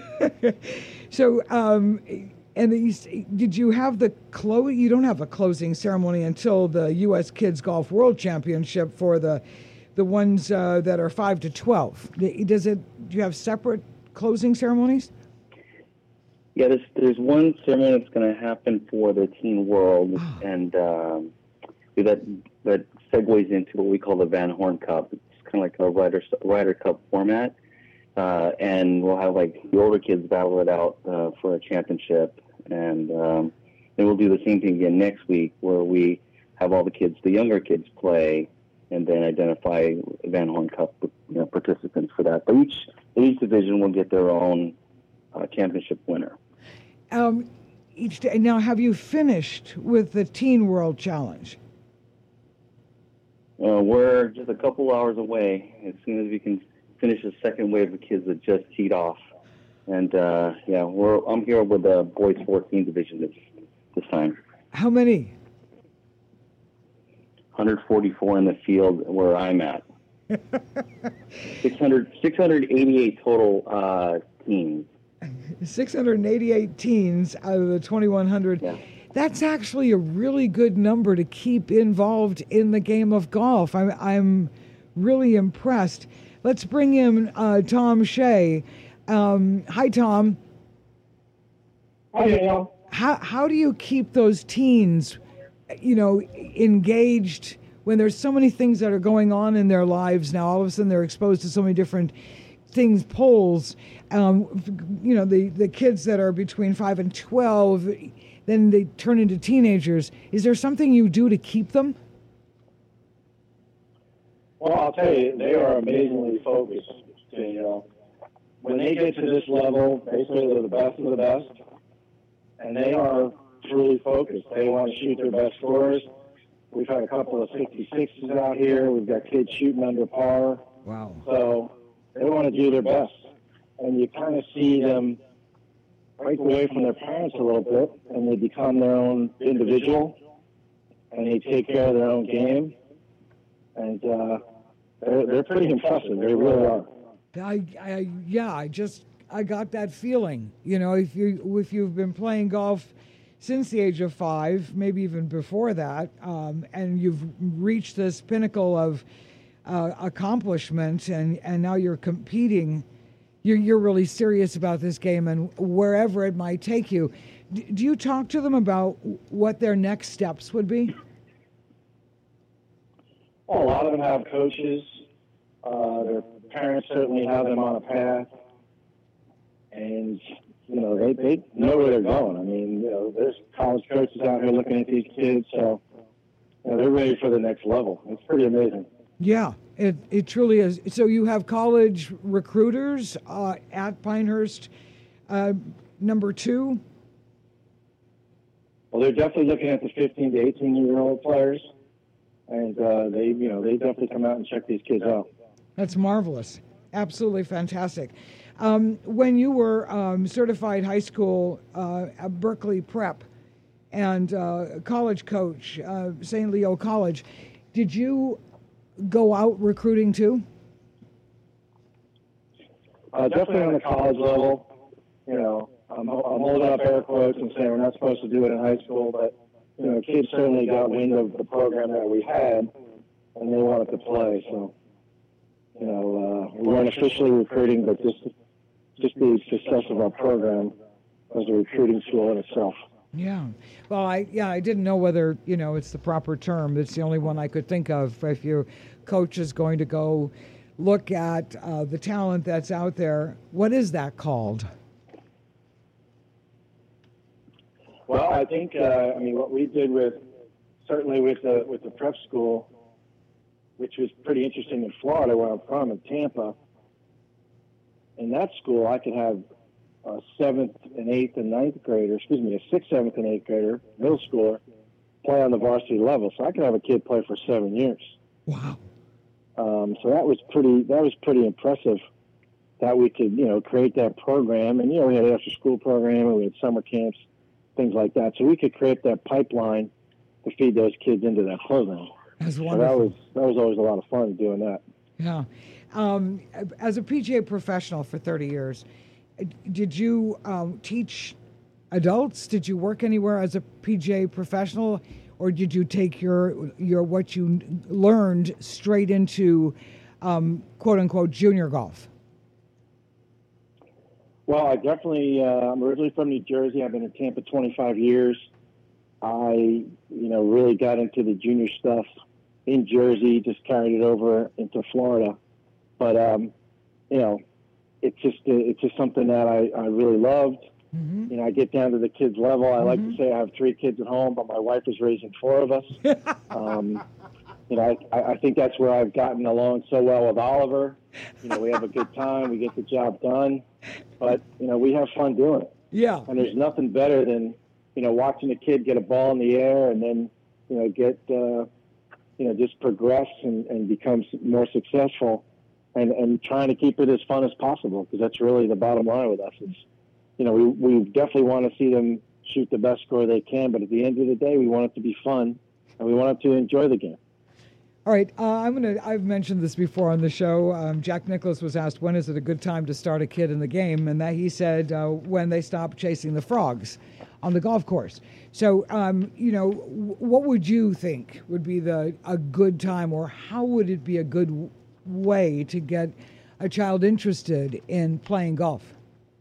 so um, and these, did you have the close? You don't have a closing ceremony until the U S Kids Golf World Championship for the the ones uh, that are five to twelve. Does it? Do you have separate closing ceremonies? Yeah, there's there's one ceremony that's going to happen for the Teen World, oh. and um, that that segues into what we call the Van Horn Cup. It's kind of like a Ryder Ryder Cup format, uh, and we'll have like the older kids battle it out uh, for a championship, and um, then we'll do the same thing again next week, where we have all the kids, the younger kids, play, and then identify Van Horn Cup, you know, participants for that. But each each division will get their own uh, championship winner. Um, each day. Now, have you finished with the Teen World Challenge? Uh, we're just a couple hours away. As soon as we can finish the second wave of kids that just teed off, and uh, yeah, we're I'm here with the boys fourteen division this this time. How many? one forty-four in the field where I'm at. six hundred, six eighty-eight total uh, teams. six hundred eighty-eight teens out of the twenty-one hundred. Yeah. That's actually a really good number to keep involved in the game of golf. I'm, I'm really impressed. Let's bring in uh, Tom Shea. Um, hi, Tom. Hi, Danielle. How, how do you keep those teens, you know, engaged when there's so many things that are going on in their lives now? All of a sudden they're exposed to so many different things, polls, um, you know, the, the kids that are between five and twelve, then they turn into teenagers. Is there something you do to keep them? Well, I'll tell you, they are amazingly focused. You know, when they get to this level, basically they're the best of the best, and they are truly focused. They want to shoot their best scores. We've had a couple of sixty-sixes out here. We've got kids shooting under par. Wow. So they want to do their best. And you kind of see them break away from their parents a little bit, and they become their own individual, and they take care of their own game. And uh, they're, they're pretty impressive. They really are. I, I, yeah, I just, I got that feeling. You know, if you if you've been playing golf since the age of five, maybe even before that, um, and you've reached this pinnacle of uh, accomplishment, and, and now you're competing, you're, you're really serious about this game and wherever it might take you. D- do you talk to them about what their next steps would be? Well, a lot of them have coaches. Uh, their parents certainly have them on a path. And, you know, they, they know where they're going. I mean, you know, there's college coaches out here looking at these kids, so you know, they're ready for the next level. It's pretty amazing. Yeah, it, it truly is. So you have college recruiters uh, at Pinehurst, uh, number two? Well, they're definitely looking at the fifteen to eighteen-year-old players. And uh, they, you know, they definitely come out and check these kids out. That's marvelous. Absolutely fantastic. Um, when you were um, certified high school uh, at Berkeley Prep and uh, college coach, uh, Saint Leo College, did you go out recruiting too? Uh, definitely on the college level. You know, I'm, I'm holding up air quotes and saying we're not supposed to do it in high school, but you know, kids certainly got wind of the program that we had, and they wanted to play. So, you know, uh, we weren't officially recruiting, but just just the success of our program was a recruiting tool in itself. Yeah. Well, I yeah, I didn't know whether, you know, it's the proper term. It's the only one I could think of. If your coach is going to go look at uh, the talent that's out there, what is that called? Well, I think, uh, I mean, what we did with, certainly with the, with the prep school, which was pretty interesting in Florida, where I'm from, in Tampa. In that school, I could have a seventh and eighth and ninth grader, excuse me, a sixth, seventh, and eighth grader, middle schooler, play on the varsity level. So I could have a kid play for seven years. Wow. Um, so that was pretty, that was pretty impressive that we could, you know, create that program. And, you know, we had an after-school program, and we had summer camps, things like that. So we could create that pipeline to feed those kids into that program. That's wonderful. wonderful. So that was that was always a lot of fun doing that. Yeah. Um, as a P G A professional for thirty years, did you um, teach adults? Did you work anywhere as a P G A professional, or did you take your your what you learned straight into um, quote unquote junior golf? Well, I definitely, uh, I'm originally from New Jersey. I've been in Tampa twenty-five years. I, you know, really got into the junior stuff in Jersey, just carried it over into Florida. But, um, you know, it's just, it's just something that I, I really loved. Mm-hmm. You know, I get down to the kids' level. I mm-hmm. like to say I have three kids at home, but my wife is raising four of us. um, you know, I, I think that's where I've gotten along so well with Oliver. You know, we have a good time. We get the job done. But, you know, we have fun doing it. Yeah. And there's nothing better than, you know, watching a kid get a ball in the air and then, you know, get, uh, you know, just progress and, and become more successful and, and trying to keep it as fun as possible, because that's really the bottom line with us is, you know, we, we definitely want to see them shoot the best score they can, but at the end of the day, we want it to be fun and we want them to enjoy the game. All right, uh, I'm gonna. I've mentioned this before on the show. Um, Jack Nicklaus was asked when is it a good time to start a kid in the game, and that he said uh, when they stop chasing the frogs on the golf course. So, um, you know, w- what would you think would be the a good time, or how would it be a good w- way to get a child interested in playing golf?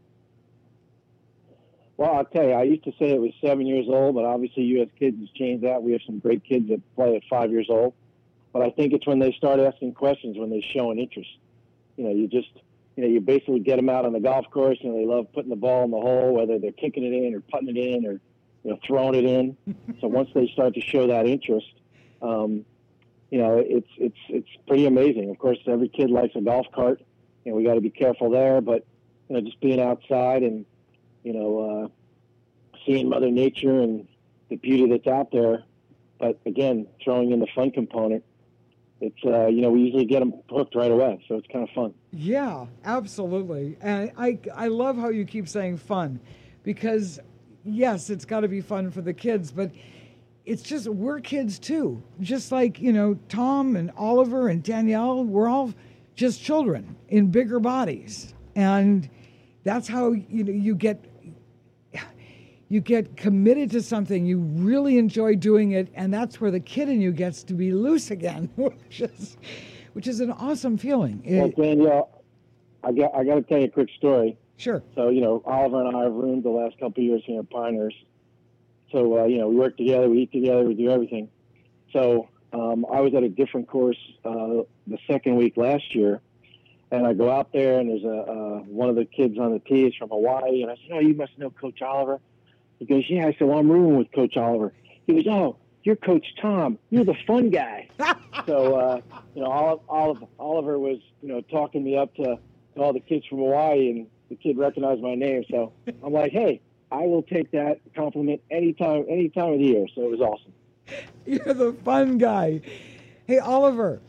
Well, I'll tell you, I used to say it was seven years old, but obviously U S Kids has changed that. We have some great kids that play at five years old. But I think it's when they start asking questions, when they show an interest. You know, you just, you know, you basically get them out on the golf course, and they love putting the ball in the hole, whether they're kicking it in or putting it in or, you know, throwing it in. So once they start to show that interest, um, you know, it's it's it's pretty amazing. Of course, every kid likes a golf cart, and we got to be careful there. But you know, just being outside and you know, uh, seeing Mother Nature and the beauty that's out there. But again, throwing in the fun component. It's, uh, you know, we usually get them hooked right away, so it's kind of fun. Yeah, absolutely. And I, I love how you keep saying fun, because, yes, it's got to be fun for the kids, but it's just, we're kids too. Just like, you know, Tom and Oliver and Danielle, we're all just children in bigger bodies. And that's how, you know, you get... You get committed to something, you really enjoy doing it, and that's where the kid in you gets to be loose again, which is, which is an awesome feeling. Well, Danielle, I got I got to tell you a quick story. Sure. So you know, Oliver and I have roomed the last couple of years here at Pinehurst. So uh, you know, we work together, we eat together, we do everything. So um, I was at a different course uh, the second week last year, and I go out there, and there's a uh, one of the kids on the tee is from Hawaii, and I said, "Oh, you must know Coach Oliver." He goes, "Yeah." I said, "Well, I'm rooming with Coach Oliver." He goes, "Oh, you're Coach Tom. You're the fun guy." So, uh, you know, Oliver, Oliver was, you know, talking me up to, to all the kids from Hawaii, and the kid recognized my name. So I'm like, hey, I will take that compliment anytime, any time of the year. So it was awesome. You're the fun guy. Hey, Oliver,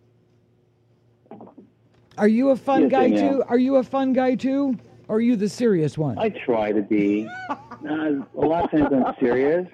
are you a fun Yes, guy I am. too? Are you a fun guy too? Or are you the serious one? I try to be. Uh, a lot of times I'm serious,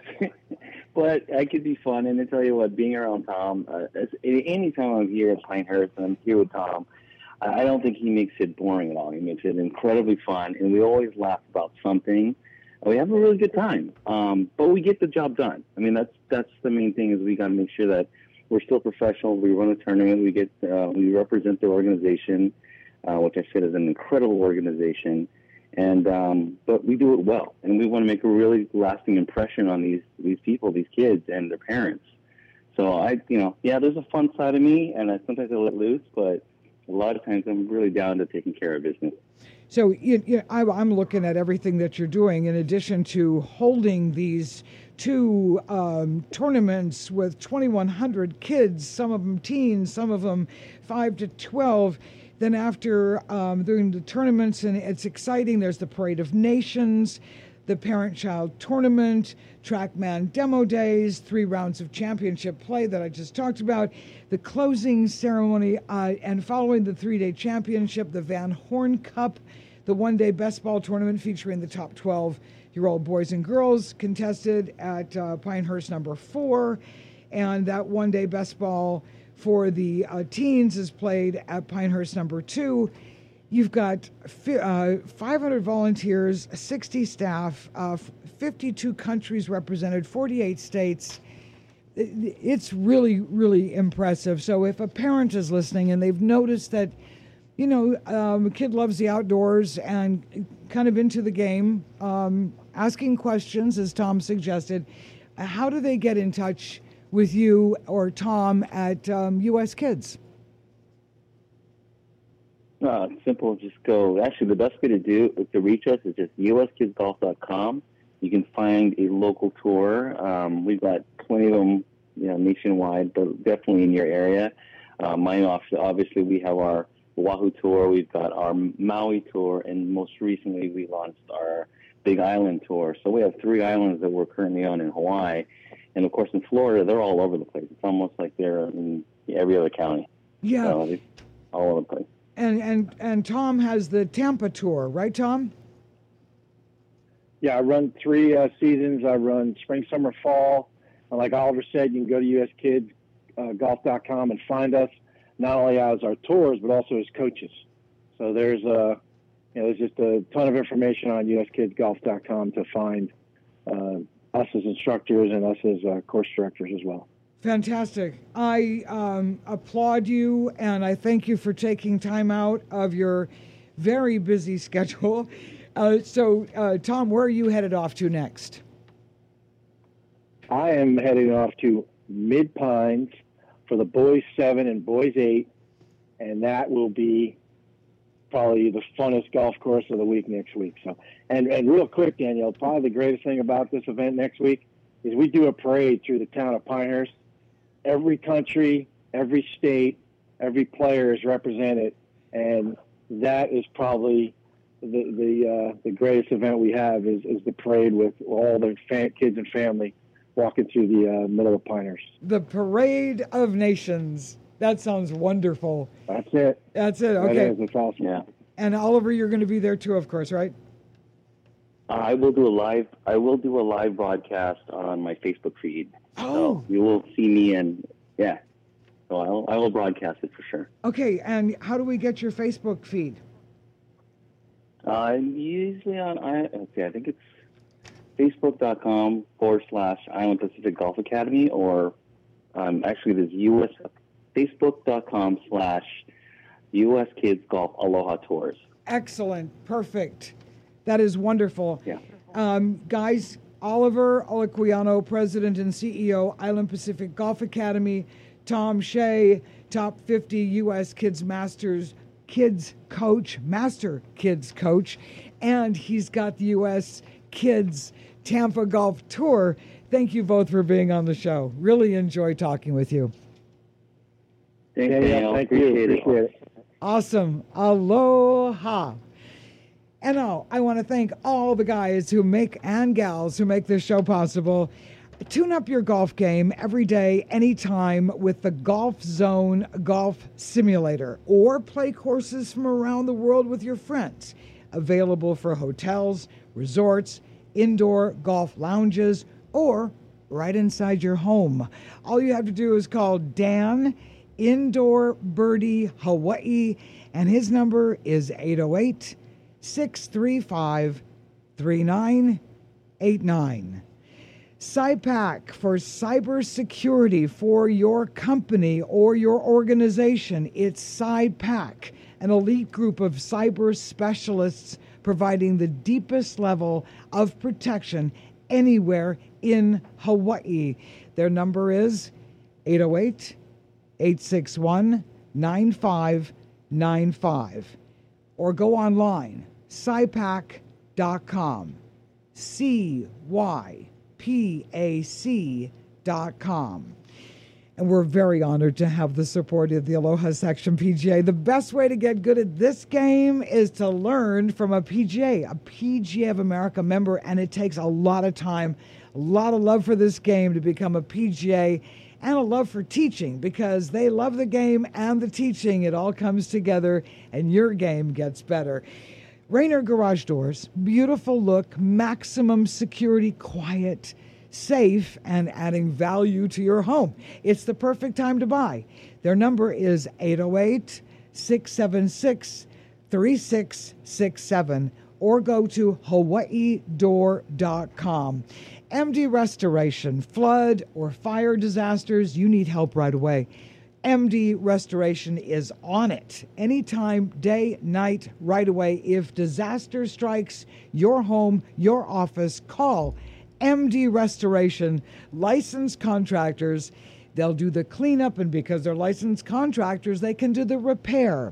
but I could be fun. And I tell you what, being around Tom, uh, any time I'm here at Pinehurst and I'm here with Tom, I don't think he makes it boring at all. He makes it incredibly fun, and we always laugh about something. We have a really good time, um, but we get the job done. I mean, that's that's the main thing is we got to make sure that we're still professional. We run a tournament. We get uh, we represent the organization, uh, which I said is an incredible organization. And um, but we do it well, and we want to make a really lasting impression on these these people, these kids, and their parents. So I, you know, yeah, there's a fun side of me, and I sometimes I let loose, but a lot of times I'm really down to taking care of business. So you, you, I, I'm looking at everything that you're doing, in addition to holding these two um, tournaments with twenty-one hundred kids, some of them teens, some of them five to twelve. Then after um, doing the tournaments, and it's exciting, there's the Parade of Nations, the Parent-Child Tournament, TrackMan Demo Days, three rounds of championship play that I just talked about, the closing ceremony, uh, and following the three-day championship, the Van Horn Cup, the one-day best ball tournament featuring the top twelve-year-old boys and girls contested at uh, Pinehurst number four, and that one-day best ball for the uh, teens is played at Pinehurst number two. You've got uh, five hundred volunteers, sixty staff, uh, fifty-two countries represented, forty-eight states. It's really, really impressive. So if a parent is listening and they've noticed that, you know, um, a kid loves the outdoors and kind of into the game, um, asking questions, as Tom suggested, how do they get in touch with you or Tom at um, U S Kids? Uh, it's simple. Just go. Actually, the best way to do to reach us is just U S kids golf dot com. You can find a local tour. Um, we've got plenty of them, you know, nationwide, but definitely in your area. Uh, mine, obviously, we have our Oahu tour. We've got our Maui tour, and most recently, we launched our Big Island tour. So we have three islands that we're currently on in Hawaii. And, of course, in Florida, they're all over the place. It's almost like they're in every other county. Yeah. So they're all over the place. And, and, and Tom has the Tampa tour, right, Tom? Yeah, I run three uh, seasons. I run spring, summer, fall. And like Oliver said, you can go to U S Kids golf dot com and find us not only as our tours, but also as coaches. So there's a, you know, there's just a ton of information on U S kids golf dot com to find uh, us as instructors and us as uh, course directors as well. Fantastic. I um, applaud you, and I thank you for taking time out of your very busy schedule. Uh, so, uh, Tom, where are you headed off to next? I am heading off to Mid Pines for the boys seven and boys eight, and that will be probably the funnest golf course of the week next week. So, and, and real quick, Danielle, probably the greatest thing about this event next week is we do a parade through the town of Pinehurst. Every country, every state, every player is represented, and that is probably the the uh, the greatest event we have is, is the parade with all the fan, kids and family walking through the uh, middle of Pinehurst. The Parade of Nations. That sounds wonderful. That's it. That's it. Okay. That is. It's awesome. Yeah. And Oliver, you're going to be there too, of course, right? Uh, I will do a live. I will do a live broadcast on my Facebook feed. Oh. So you will see me, and yeah. So I will. I will broadcast it for sure. Okay. And how do we get your Facebook feed? Uh, usually on. I okay. I think it's Facebook.com forward slash Island Pacific Golf Academy, or um, actually there's U S Facebook.com slash U S Kids Golf Aloha Tours. Excellent. Perfect. That is wonderful. Yeah. Um, guys, Oliver Olaquiano, President and C E O, Island Pacific Golf Academy. Tom Shea, top fifty U S Kids Masters Kids Coach, Master Kids Coach. And he's got the U S Kids Tampa Golf Tour. Thank you both for being on the show. Really enjoy talking with you. Thanks, Yeah, Daniel. thank you. Appreciate it. Appreciate it. Awesome. Aloha. And now I want to thank all the guys who make and gals who make this show possible. Tune up your golf game every day, anytime with the Golf Zone Golf Simulator, or play courses from around the world with your friends. Available for hotels, resorts, indoor golf lounges, or right inside your home. All you have to do is call Dan, Indoor Birdie Hawaii, and his number is eight oh eight, six three five, three nine eight nine. SciPac for cybersecurity for your company or your organization. It's SciPac, an elite group of cyber specialists providing the deepest level of protection anywhere in Hawaii. Their number is eight oh eight, eight six one, nine five nine five. Or go online, sci pac dot com. C Y P A C dot com. And we're very honored to have the support of the Aloha Section P G A. The best way to get good at this game is to learn from a P G A, a P G A of America member, and it takes a lot of time, a lot of love for this game to become a P G A, and a love for teaching, because they love the game and the teaching. It all comes together, and your game gets better. Rainier Garage Doors, beautiful look, maximum security, quiet, safe, and adding value to your home. It's the perfect time to buy. Their number is eight oh eight, six seven six, three six six seven, or go to hawaii door dot com. M D Restoration, flood or fire disasters, you need help right away. M D Restoration is on it. Anytime, day, night, right away. If disaster strikes your home, your office, call M D Restoration, licensed contractors. They'll do the cleanup, and because they're licensed contractors, they can do the repair.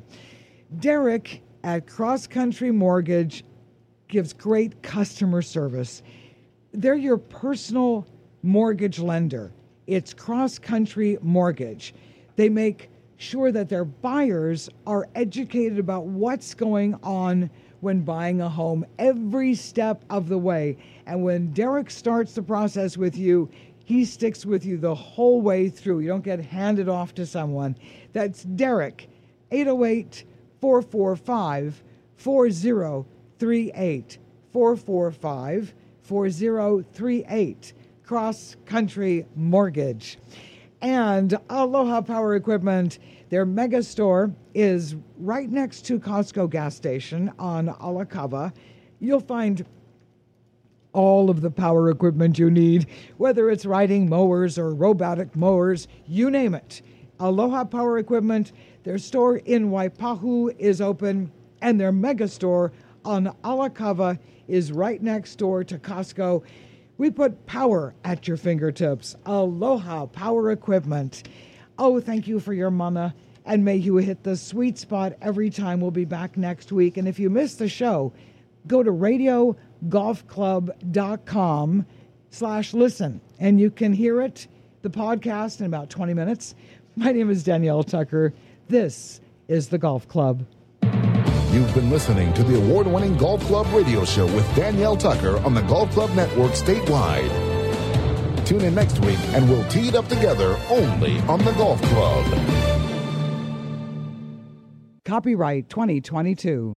Derek at Cross Country Mortgage gives great customer service. They're your personal mortgage lender. It's Cross Country Mortgage. They make sure that their buyers are educated about what's going on when buying a home every step of the way. And when Derek starts the process with you, he sticks with you the whole way through. You don't get handed off to someone. That's Derek, eight oh eight, four four five, four oh three eight, four four five, four oh three eight, Cross Country Mortgage. And Aloha Power Equipment, their mega store is right next to Costco gas station on Alakava. You'll find all of the power equipment you need, whether it's riding mowers or robotic mowers, you name it. Aloha Power Equipment, their store in Waipahu is open, and their mega store on Alakava is right next door to Costco. We put power at your fingertips. Aloha Power Equipment. Oh, thank you for your mana, and may you hit the sweet spot every time. We'll be back next week. And if you missed the show, go to radio golf club dot com slash listen, and you can hear it, the podcast, in about twenty minutes. My name is Danielle Tucker. This is The Golf Club. You've been listening to the award-winning Golf Club radio show with Danielle Tucker on the Golf Club Network statewide. Tune in next week and we'll tee it up together only on the Golf Club. Copyright twenty twenty-two.